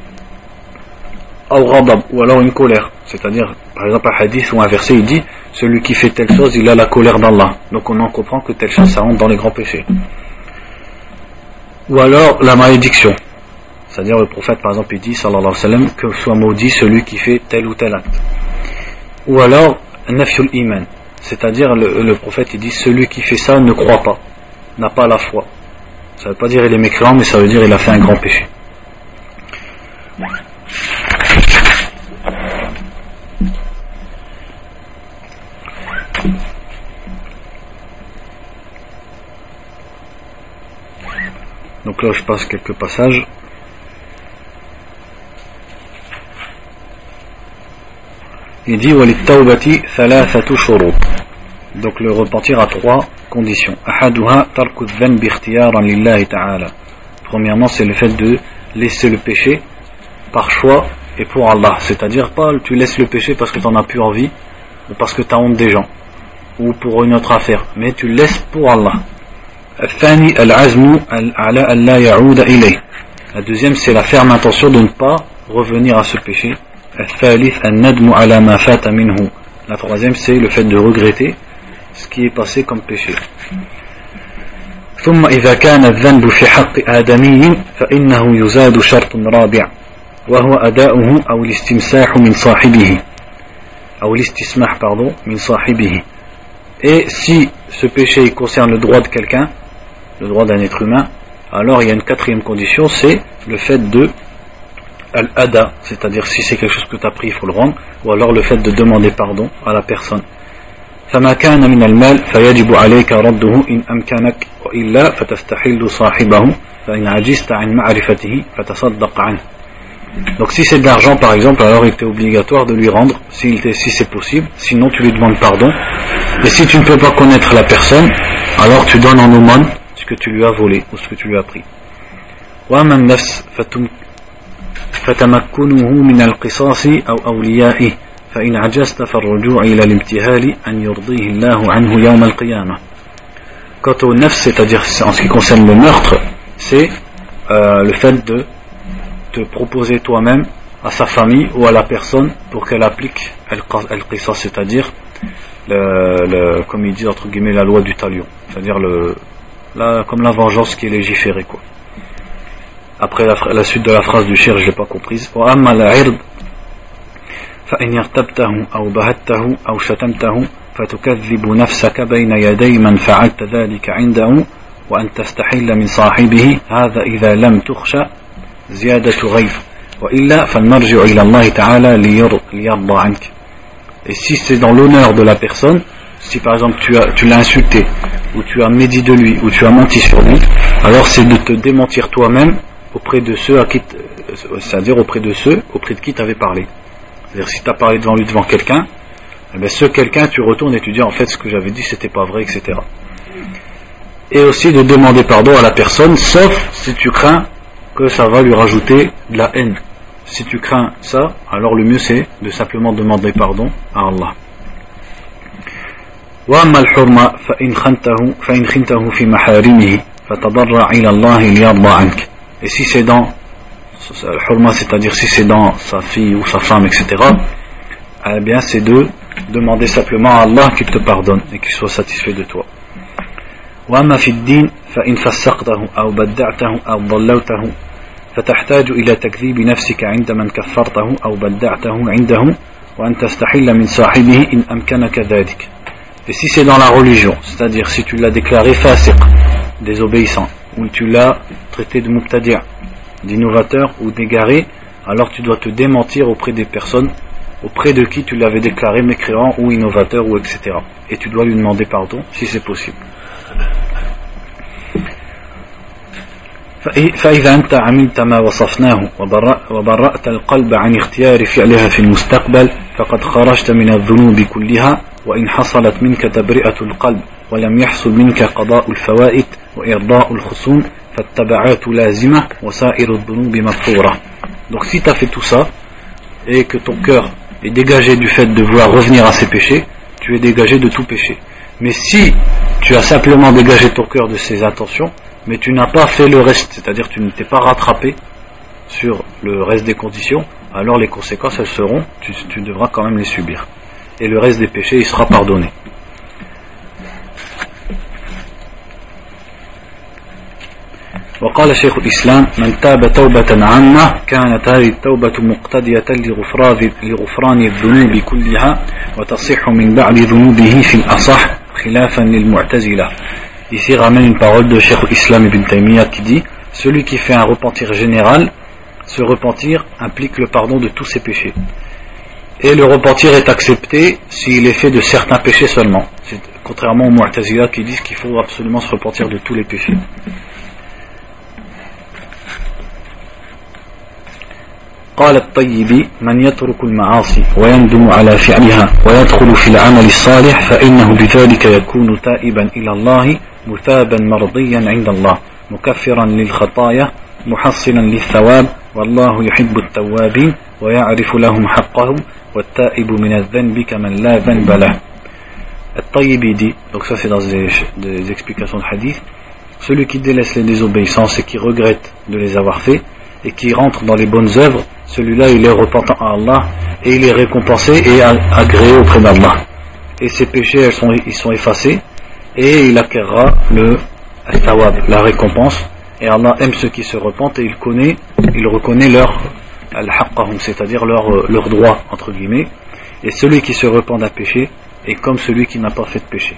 Ou alors une colère, c'est-à-dire par exemple un hadith ou un verset il dit celui qui fait telle chose il a la colère d'Allah, donc on en comprend que telle chose ça rentre dans les grands péchés. Ou alors la malédiction, c'est-à-dire le prophète par exemple il dit sallallahu alayhi wa sallam que soit maudit celui qui fait tel ou tel acte. Ou alors nafyul iman, c'est-à-dire le prophète il dit celui qui fait ça ne croit pas, n'a pas la foi. Ça ne veut pas dire il est mécréant, mais ça veut dire il a fait un grand péché. Donc là je passe quelques passages. Il dit وَلِلتَّوْبَةِ ثَلَاثَةُ شُرُوطٍ. Donc le repentir a trois conditions. أحدها ترك الذنب اختيارا لله تعالى. Premièrement, c'est le fait de laisser le péché par choix et pour Allah. C'est-à-dire pas tu laisses le péché parce que tu n'en as plus envie ou parce que tu as honte des gens ou pour une autre affaire, mais tu le laisses pour Allah. الثاني العزم على أن لا يعود إليه. La deuxième, c'est la ferme intention de ne pas revenir à ce péché. الثالث الندم على ما فات منه. La troisième, c'est le fait de regretter ce qui est passé comme péché. ثم إذا كان الذنب في حق آدمي فإنه يزاد شرط رابع وهو أداؤه أو الاستمساح من صاحبه أو الاستسماح pardon من صاحبه. Et si ce péché concerne le droit de quelqu'un, le droit d'un être humain, alors il y a une quatrième condition, c'est le fait de al-ada, c'est-à-dire si c'est quelque chose que tu as pris, il faut le rendre, ou alors le fait de demander pardon à la personne. فما كان من المال فيجب عليك رده إن أمكنك وإلا فتستحل صاحبه فإن عجزت عن معرفته فتصدق عنه. Donc si c'est de l'argent par exemple, alors il t'est obligatoire de lui rendre si c'est possible, sinon tu lui demandes pardon. Et si tu ne peux pas connaître la personne, alors tu donnes en aumône ce que tu lui as volé ou ce que tu lui as pris. وأما النفس فتمكنه من القصاص أو أوليائه فإن عجزت فالرجوع إلى الامتهال أن يرضيه الله عنه يوم القيامة. Quant au nafs, c'est-à-dire en ce qui concerne le meurtre, c'est le fait de te proposer toi-même à sa famille ou à la personne pour qu'elle applique al-qisas, c'est-à-dire comme il dit entre guillemets la loi du talion, c'est-à-dire comme la vengeance qui est légiférée quoi. Après la suite de la phrase du shir, je l'ai pas comprise. وأما العرض فإن ارتبته أو بهته أو شتمته فتكذب نفسك بين يدي من فعلت ذلك عنده وأن تستحل من صاحبه هذا إذا لم تخشى زيادة غيظ وإلا فالمرجع إلى الله تعالى ليرضى عنك. Et si c'est dans l'honneur de la personne, si par exemple tu l'as insulté ou tu as médit de lui ou tu as menti sur lui, alors c'est de te démentir toi-même auprès de ceux c'est-à-dire auprès de qui tu avais parlé. C'est-à-dire si tu as parlé devant lui, devant quelqu'un, eh bien ce quelqu'un tu retournes et tu dis en fait ce que j'avais dit c'était pas vrai, etc. Et aussi de demander pardon à la personne, sauf si tu crains que ça va lui rajouter de la haine. Si tu crains ça, alors le mieux c'est de simplement demander pardon à Allah. وأما الحرمة فإن خنته في محارمه فتضرع إلى الله ليرضى عنك. Et si c'est dans le hurma, c'est-à-dire si c'est dans sa fille ou sa femme, etc., eh bien c'est de demander simplement à Allah qu'il te pardonne et qu'il soit satisfait de toi. وأما في الدين فإن فسقته أو بدعته أو ضللته فتحتاج إلى تكذيب نفسك عند من كفرته أو بدعته عنده وأن تستحل من صاحبه إن أمكنك ذلك. Et si c'est dans la religion, c'est-à-dire si tu l'as déclaré fasiq, désobéissant, ou tu l'as traité de mubtadi', d'innovateur ou d'égaré, alors tu dois te démentir auprès des personnes auprès de qui tu l'avais déclaré mécréant ou innovateur ou etc. Et tu dois lui demander pardon si c'est possible. فإذا أنت عملت ما وصفناه وبرأت القلب عن اختيار فعلها في المستقبل فقد خرجت من الذنوب كلها وإن حصلت منك تبرئة القلب ولم يحصل منك قضاء الفوائد وإرضاء الخصوم فالتبعات لازمة وسائر الذنوب مغفورة. Donc si tu as fait tout ça et que ton cœur est dégagé du fait de vouloir revenir à ses péchés, tu es dégagé de tout péché. Mais si tu as simplement dégagé ton cœur de ses intentions, mais tu n'as pas fait le reste, c'est-à-dire tu ne t'es pas rattrapé sur le reste des conditions, alors les conséquences elles seront, tu devras quand même les subir. Et le reste des péchés il sera pardonné. وقال شيخ الإسلام من تاب توبة عامة كانت هذه التوبة مقتضية لغفران الذنوب كلها وتصح من بعد ذنوبه في الأصح خلافا للمعتزلة. Ici ramène une parole de Cheikh Islam Ibn Taymiyyah qui dit celui qui fait un repentir général, ce repentir implique le pardon de tous ses péchés. Et le repentir est accepté s'il est fait de certains péchés seulement. C'est contrairement aux Mu'tazila qui disent qu'il faut absolument se repentir de tous les péchés. قال الطيبي من يترك المعاصي ويندم على فعلها ويدخل في العمل الصالح فإنه بذلك يكون تائبا إلى الله مثابا مرضيا عند الله مكفرا للخطايا محصلا للثواب والله يحب التوابين ويعرف لهم حقهم والتائب من الذنب كمن لا ذنب له. الطيبي dit, donc ça c'est dans des explications de hadith, celui qui délaisse les désobéissances et qui regrette de les avoir fait et qui rentre dans les bonnes œuvres, celui-là il est repentant à Allah et il est récompensé et agréé auprès d'Allah. Et ses péchés ils sont effacés et il acquérera le tawab, la récompense. Et Allah aime ceux qui se repentent et il reconnaît leur al-haqqahum, c'est-à-dire leur droit entre guillemets. Et celui qui se repent d'un péché est comme celui qui n'a pas fait de péché.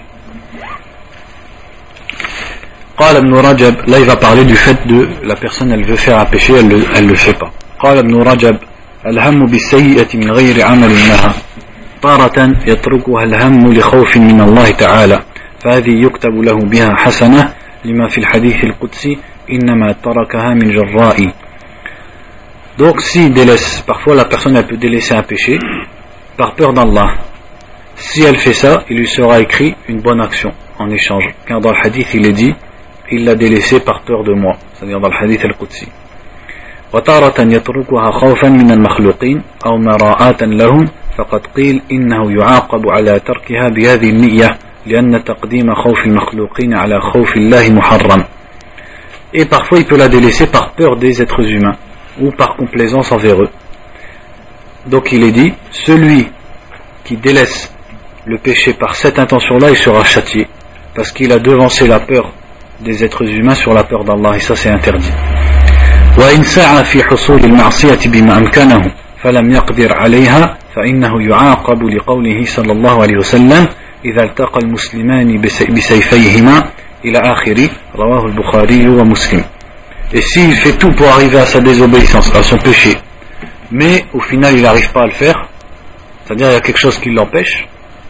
قال ابن رجب, là il va parler du fait de la personne elle veut faire un péché, elle le fait pas. قال ابن رجب الهم بالسيئة من غير عمل لها تارة يتركها الهم لخوف من الله تعالى فهذه يكتب له بها حسنة لما في الحديث القدسي إنما تركها من جراء. Donc s'il délaisse, parfois la personne elle peut délaisser un péché par peur d'Allah. Si elle fait ça, il lui sera écrit une bonne action en échange, car dans le hadith il est dit il l'a délaissé par peur de moi, c'est-à-dire dans le hadith al-Qudsi. وتارة يتركها خوفا من المخلوقين أو مراءة لهم فقد قيل إنه يعاقب على تركها بهذه النية لأن تقديم خوف المخلوقين على خوف الله محرم. Et parfois il peut la délaisser par peur des êtres humains ou par complaisance envers eux. Donc il est dit celui qui délaisse le péché par cette intention-là il sera châtié parce qu'il a devancé la peur des êtres humains sur la peur d'Allah et ça c'est interdit. وإن سعى في حصول المعصية بما أمكنه فلم يقدر عليها فإنه يعاقب لقوله صلى الله عليه وسلم إذا التقى المسلمان بسيفيهما إلى آخره رواه البخاري ومسلم. Et s'il fait tout pour arriver à sa désobéissance, à son péché, mais au final il n'arrive pas à le faire, c'est-à-dire il y a quelque chose qui l'empêche,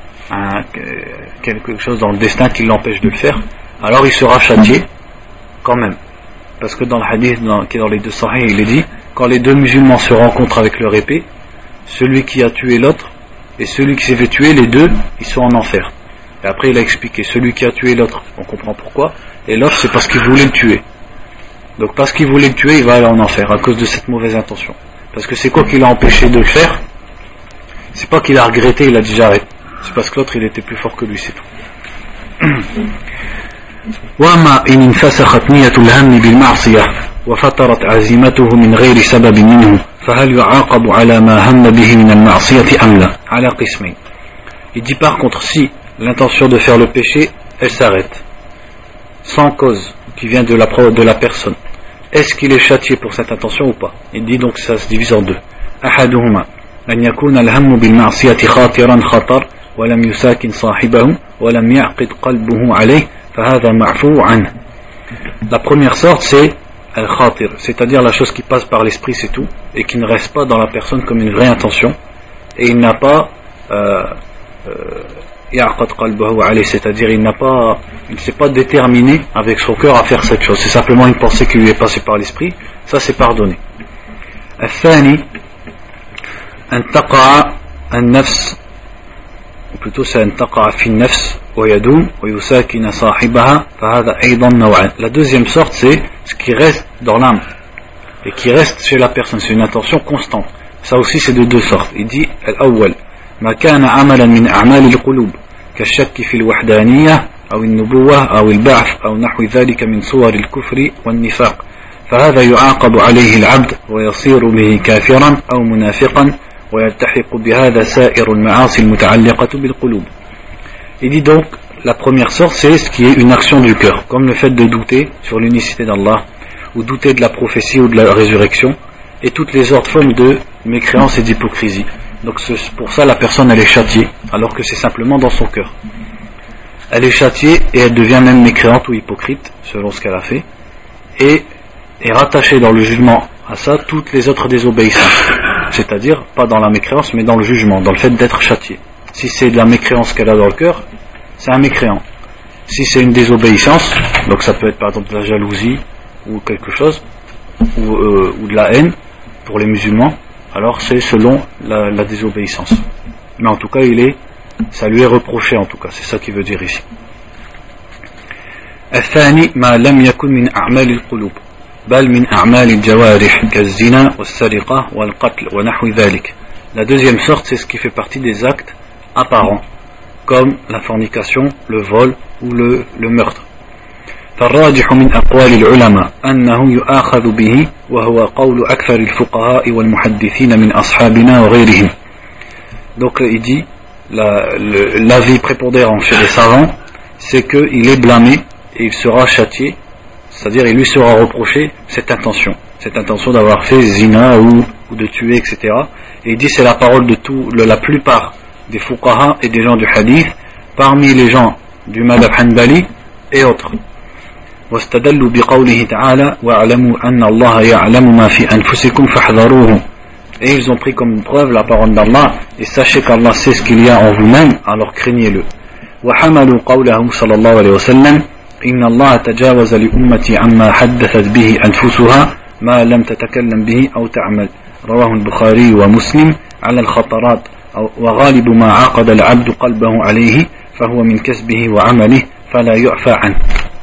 quelque chose dans le destin qui l'empêche de le faire, alors il sera châtié quand même. Parce que dans le hadith qui est dans les deux sahih, il est dit quand les deux musulmans se rencontrent avec leur épée, celui qui a tué l'autre et celui qui s'est fait tuer, les deux, ils sont en enfer. Et après il a expliqué, celui qui a tué l'autre, on comprend pourquoi, et l'autre c'est parce qu'il voulait le tuer. Donc parce qu'il voulait le tuer, il va aller en enfer à cause de cette mauvaise intention. Parce que c'est quoi qui l'a empêché de le faire? C'est pas qu'il a regretté, il a dit j'arrête. C'est parce que l'autre il était plus fort que lui, c'est tout. وما إن انفسخت نية الهم بالمعصية وفترت عزيمته من غير سبب منه فهل يعاقب على ما هم به من المعصية أم لا؟ على قسمين. Il dit par contre si l'intention de faire le péché elle s'arrête sans cause qui vient de la personne, est-ce qu'il est châtié pour cette intention ou pas? Il dit donc ça se divise en deux. أحدهما أن يكون الهم بالمعصية خاطرا خطر ولم يساكن صاحبه ولم يعقد قلبه عليه فهذا معفو عنه. La première sorte c'est al-khatir, c'est-à-dire la chose qui passe par l'esprit c'est tout et qui ne reste pas dans la personne comme une vraie intention et il n'a pas ya'qad qalbuhu alayh, c'est-à-dire il ne s'est pas déterminé avec son cœur à faire cette chose, c'est simplement une pensée qui lui est passée par l'esprit, ça c'est pardonné. الثاني أن تقع النفس, ou plutôt c'est أن تقع في النفس ويدوم ويساكن صاحبها فهذا أيضا نوعان. La deuxième sorte c'est ce qui reste dans l'âme et qui reste chez la personne, c'est une intention constante, ça aussi c'est de deux sortes. Il dit الأول ما كان عملا من أعمال القلوب كالشك في الوحدانية أو النبوة أو البعث أو نحو ذلك من صور الكفر والنفاق فهذا يعاقب عليه العبد ويصير به كافرا أو منافقا ويلتحق بهذا سائر المعاصي المتعلقة بالقلوب. Il dit donc la première sorte c'est ce qui est une action du cœur, comme le fait de douter sur l'unicité d'Allah ou douter de la prophétie ou de la résurrection, et toutes les autres formes de mécréance et d'hypocrisie. Donc pour ça la personne elle est châtiée, alors que c'est simplement dans son cœur. Elle est châtiée et elle devient même mécréante ou hypocrite, selon ce qu'elle a fait, et est rattachée dans le jugement à ça toutes les autres désobéissances, c'est-à-dire pas dans la mécréance mais dans le jugement, dans le fait d'être châtiée. Si c'est de la mécréance qu'elle a dans le cœur, c'est un mécréant. Si c'est une désobéissance, donc ça peut être par exemple de la jalousie ou quelque chose, ou de la haine pour les musulmans, alors c'est selon la désobéissance. Mais en tout cas ça lui est reproché, en tout cas, c'est ça qu'il veut dire ici. الثاني ما لم يكن من أعمال القلوب بل من أعمال الجوارح كالزنا والسرقة والقتل ونحو ذلك. La deuxième sorte, c'est ce qui fait partie des actes apparents, comme la fornication, le vol ou le meurtre. فالراجح من أقوال العلماء أنه يؤاخذ به وهو قول أكثر الفقهاء والمحدثين من أصحابنا وغيرهم. Donc il dit l'avis prépondérant chez les savants, c'est qu'il est blâmé et il sera châtié, c'est-à-dire il lui sera reproché cette intention d'avoir fait zina ou de tuer, etc. Et il dit c'est la parole de la plupart des fuqaha et des gens du hadith, parmi les gens du madhab hanbali et autres. واستدلوا بقوله تعالى واعلموا أن الله يعلم ما في أنفسكم فاحذروه. Et ils ont pris comme preuve la parole d'Allah, et sachez qu'Allah sait ce qu'il y a en vous-même, alors craignez-le. وحملوا قوله صلى الله عليه وسلم إن الله تجاوز لأمتي عما حدثت به أنفسها ما لم تتكلم به أو تعمل. رواه البخاري ومسلم على الخطرات وغالب ما عقد العبد قلبه عليه فهو من كسبه وعمله فلا يعفى عنه.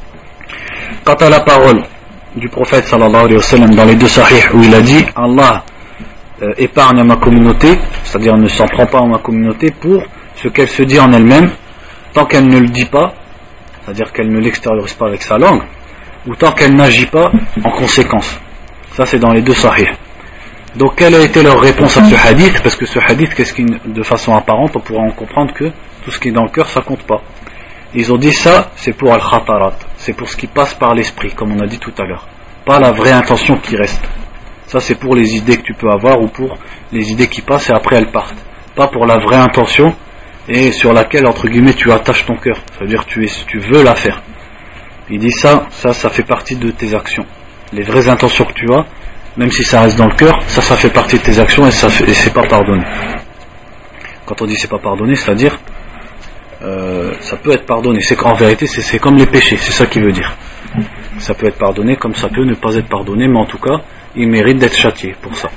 Quant à la parole du prophète sallallahu alayhi wa sallam dans les deux sahih où il a dit Allah épargne ma communauté, c'est-à-dire ne s'en prend pas en ma communauté pour ce qu'elle se dit en elle-même, tant qu'elle ne le dit pas, c'est-à-dire qu'elle ne l'extériorise pas avec sa langue, ou tant qu'elle n'agit pas en conséquence. Ça c'est dans les deux sahih. Donc quelle a été leur réponse à ce hadith? Parce que ce hadith, de façon apparente, on pourra en comprendre que tout ce qui est dans le cœur, ça compte pas. Ils ont dit ça, c'est pour al-khatarat, c'est pour ce qui passe par l'esprit, comme on a dit tout à l'heure, pas la vraie intention qui reste. Ça c'est pour les idées que tu peux avoir ou pour les idées qui passent et après elles partent, pas pour la vraie intention et sur laquelle entre guillemets tu attaches ton cœur, ça veut dire tu veux la faire. Il dit ça fait partie de tes actions, les vraies intentions que tu as, même si ça reste dans le cœur, ça fait partie de tes actions et c'est pas pardonné. Quand on dit c'est pas pardonné, c'est-à-dire ça peut être pardonné, c'est qu'en vérité c'est comme les péchés, c'est ça qu'il veut dire. Ça peut être pardonné comme ça peut ne pas être pardonné, mais en tout cas il mérite d'être châtié pour ça.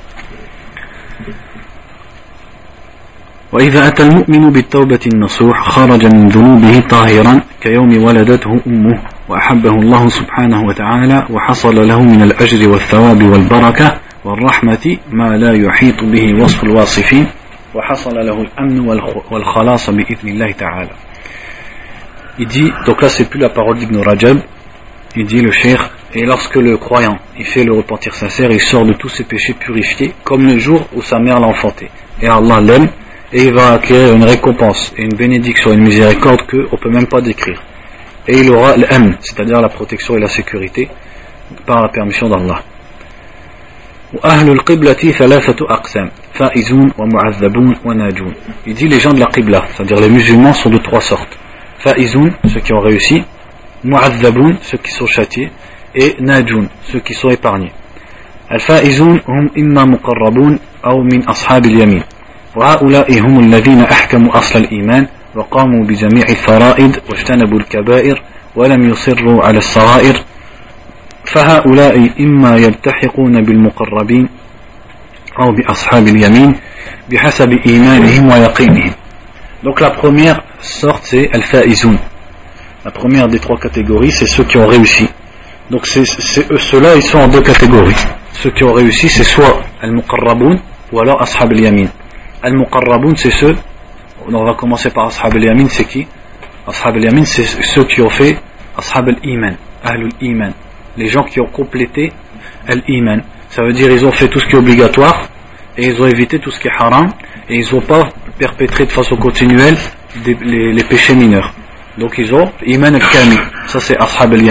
وإذا أتى المؤمن بالتوبة النصوح خرج من ذنوبه طاهرا كيوم ولدته أمه وأحبه الله سبحانه وتعالى وحصل له من الأجر والثواب والبركة والرحمة ما لا يحيط به وصف الواصفين وحصل له الأمن والخلاص بإذن الله تعالى. Il dit, donc là c'est plus la parole d'Ibn Rajab, il dit le cheikh, et lorsque le croyant il fait le repentir sincère, il sort de tous ses péchés purifiés comme le jour où sa mère l'a enfanté, et Allah l'aime et il va acquérir une récompense et une bénédiction, une miséricorde qu'on ne peut même pas décrire, et il aura l'amn, c'est-à-dire la protection et la sécurité par la permission d'Allah. وأهل القبلة ثلاثة أقسام فائزون ومعذبون وناجون. Il dit les gens de la Qibla, c'est-à-dire les musulmans sont de trois sortes. Faizoun, ceux qui ont réussi, Mu'adhaboun, ceux qui sont châtiés, et Najoun, ceux qui sont épargnés. Al-Faizoun hum imma muqarrabun aw min ashab al-yamin. وهؤلاء هم الذين أحكموا أصل الإيمان وقاموا بجميع الفرائض واجتنبوا الكبائر ولم يصروا على الصغائر. فهؤلاء إما يلتحقون بالمقربين أو بأصحاب اليمين بحسب إيمانهم ويقينهم. Donc la première sorte c'est Al-Faizoun. La première des trois catégories c'est ceux qui ont réussi. Donc ceux-là ils sont en deux catégories. Ceux qui ont réussi c'est soit Al-Muqarraboun ou alors Ashab al-Yamin. Al-Muqarraboun c'est ceux, on va commencer par Ashab al-Yamin, c'est qui? Ashab al-Yamin c'est ceux qui ont fait Ashab al-Iman, Ahlul Iman, les gens qui ont complété Al-Iman. Ça veut dire ils ont fait tout ce qui est obligatoire et ils ont évité tout ce qui est haram et ils n'ont pas perpétré de façon continuelle les péchés mineurs. Donc ils ont Iman al-Kamil, ça c'est Ashab al-Yamin.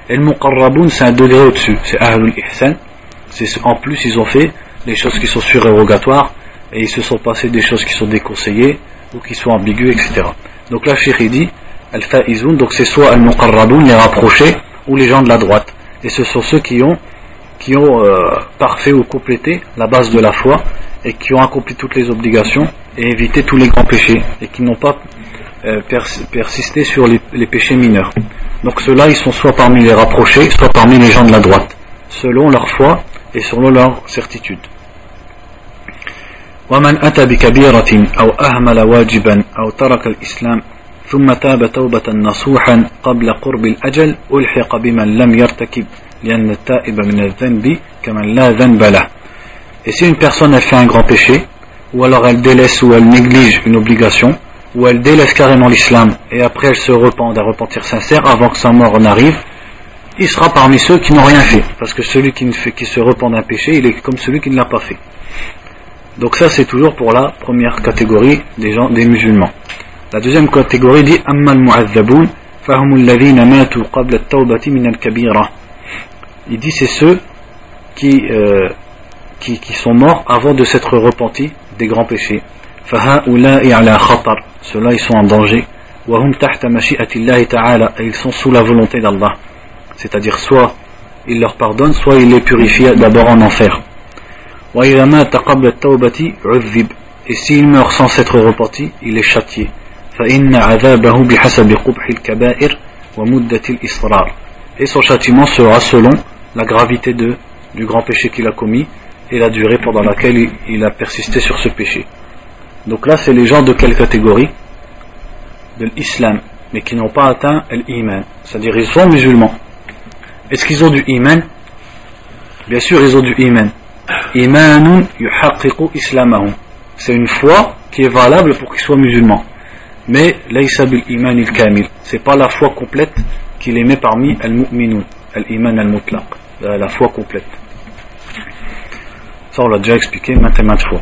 Et le muqarraboun, c'est un degré au-dessus, c'est ahlul ihsan. En plus, ils ont fait des choses qui sont surérogatoires et ils se sont passés des choses qui sont déconseillées ou qui sont ambiguës, etc. Donc là, Cheikh dit al-fa'izoun, donc c'est soit al-muqarraboun, les rapprochés, ou les gens de la droite. Et ce sont ceux qui ont parfait ou complété la base de la foi et qui ont accompli toutes les obligations et évité tous les grands péchés et qui n'ont pas persisté sur les péchés mineurs. Donc ceux-là, ils sont soit parmi les rapprochés, soit parmi les gens de la droite, selon leur foi et selon leur certitude. ومن أتى بكبيرة أو أهمل واجبا أو ترك الإسلام ثم تاب توبة نصوحا قبل قرب الأجل ألحق بمن لم يرتكب لأن التائب من الذنب كمن لا ذنب له. Et si une personne a fait un grand péché, ou alors elle délaisse ou elle néglige une obligation, ou elle délaisse carrément l'islam et après elle se repent d'un repentir sincère avant que sa mort n'arrive, il sera parmi ceux qui n'ont rien fait, parce que celui qui se repent d'un péché, il est comme celui qui ne l'a pas fait. Donc ça, c'est toujours pour la première catégorie des musulmans. La deuxième catégorie dit amma al-mu'adhaboun fahum alladhina matu qabla at-tawbati min al-kabira. Il dit c'est ceux qui sont morts avant de s'être repentis des grands péchés. Fahaula'i ala khatar, ceux-là ils sont en danger. Wa hum tahta mashi'atillahi ta'ala, et ils sont sous la volonté d'Allah. C'est-à-dire soit il leur pardonne, soit il les purifie d'abord en enfer. Wa idha mata qabla at-tawbati 'udhib, et s'il meurt sans s'être repenti, il est châtié. Fa inna 'adhabahu bihasabi qubhi al-kaba'ir wa muddati al-israr. Et son châtiment sera selon la gravité du grand péché qu'il a commis et la durée pendant laquelle il a persisté sur ce péché. Donc là, c'est les gens de quelle catégorie? De l'islam, mais qui n'ont pas atteint l'iman. C'est-à-dire, ils sont musulmans. Est-ce qu'ils ont du iman? Bien sûr, ils ont du iman. Imanun yuhaqqiqu islamahum. C'est une foi qui est valable pour qu'ils soient musulmans. Mais laysa bil iman il kamil. C'est pas la foi complète qu'il les met parmi al-mu'minun, al-iman al-mutlaq, la foi complète. Ça on l'a déjà expliqué maintes et maintes fois.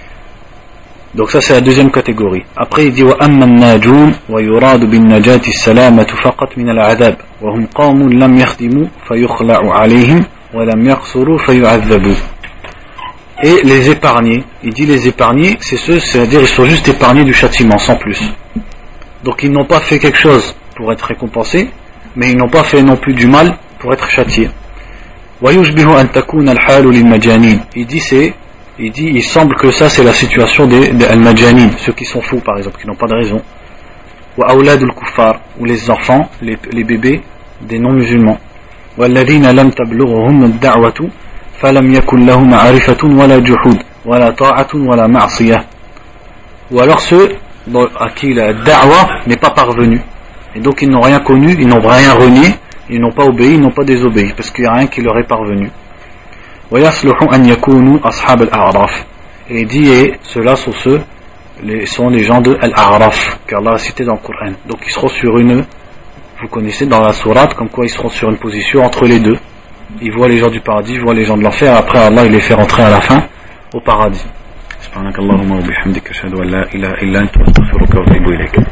Donc ça c'est la deuxième catégorie. Après il dit wa amma an-najun wa yuradu bin najati as-salamatu faqat min al-'adab wa hum qawmun lam yakhdimu fayukhla'u 'alayhim wa lam yaghsuru fayu'adhabu. Et les épargnés, il dit les épargnés, c'est ceux, c'est-à-dire ils sont juste épargnés du châtiment, sans plus. Donc ils n'ont pas fait quelque chose pour être récompensés, mais ils n'ont pas fait non plus du mal pour être châtiés. Il dit il semble que ça c'est la situation des al-majanin, ceux qui sont fous par exemple, qui n'ont pas de raison. Ou les enfants, les bébés des non-musulmans. Ou alors ceux à qui la da'wa n'est pas parvenue. Et donc ils n'ont rien connu, ils n'ont rien renié, ils n'ont pas obéi, ils n'ont pas désobéi, parce qu'il n'y a rien qui leur est parvenu. Et il dit, et ceux-là sont les gens de Al-A'raf, qu'Allah a cité dans le Coran. Donc ils seront sur vous connaissez dans la sourate, comme quoi ils seront sur une position entre les deux. Ils voient les gens du paradis, ils voient les gens de l'enfer, après Allah il les fait rentrer à la fin au paradis. Subhanakallahumma wa bihamdika ashhadu an la ilaha illa anta astaghfiruka wa atubu ilayk.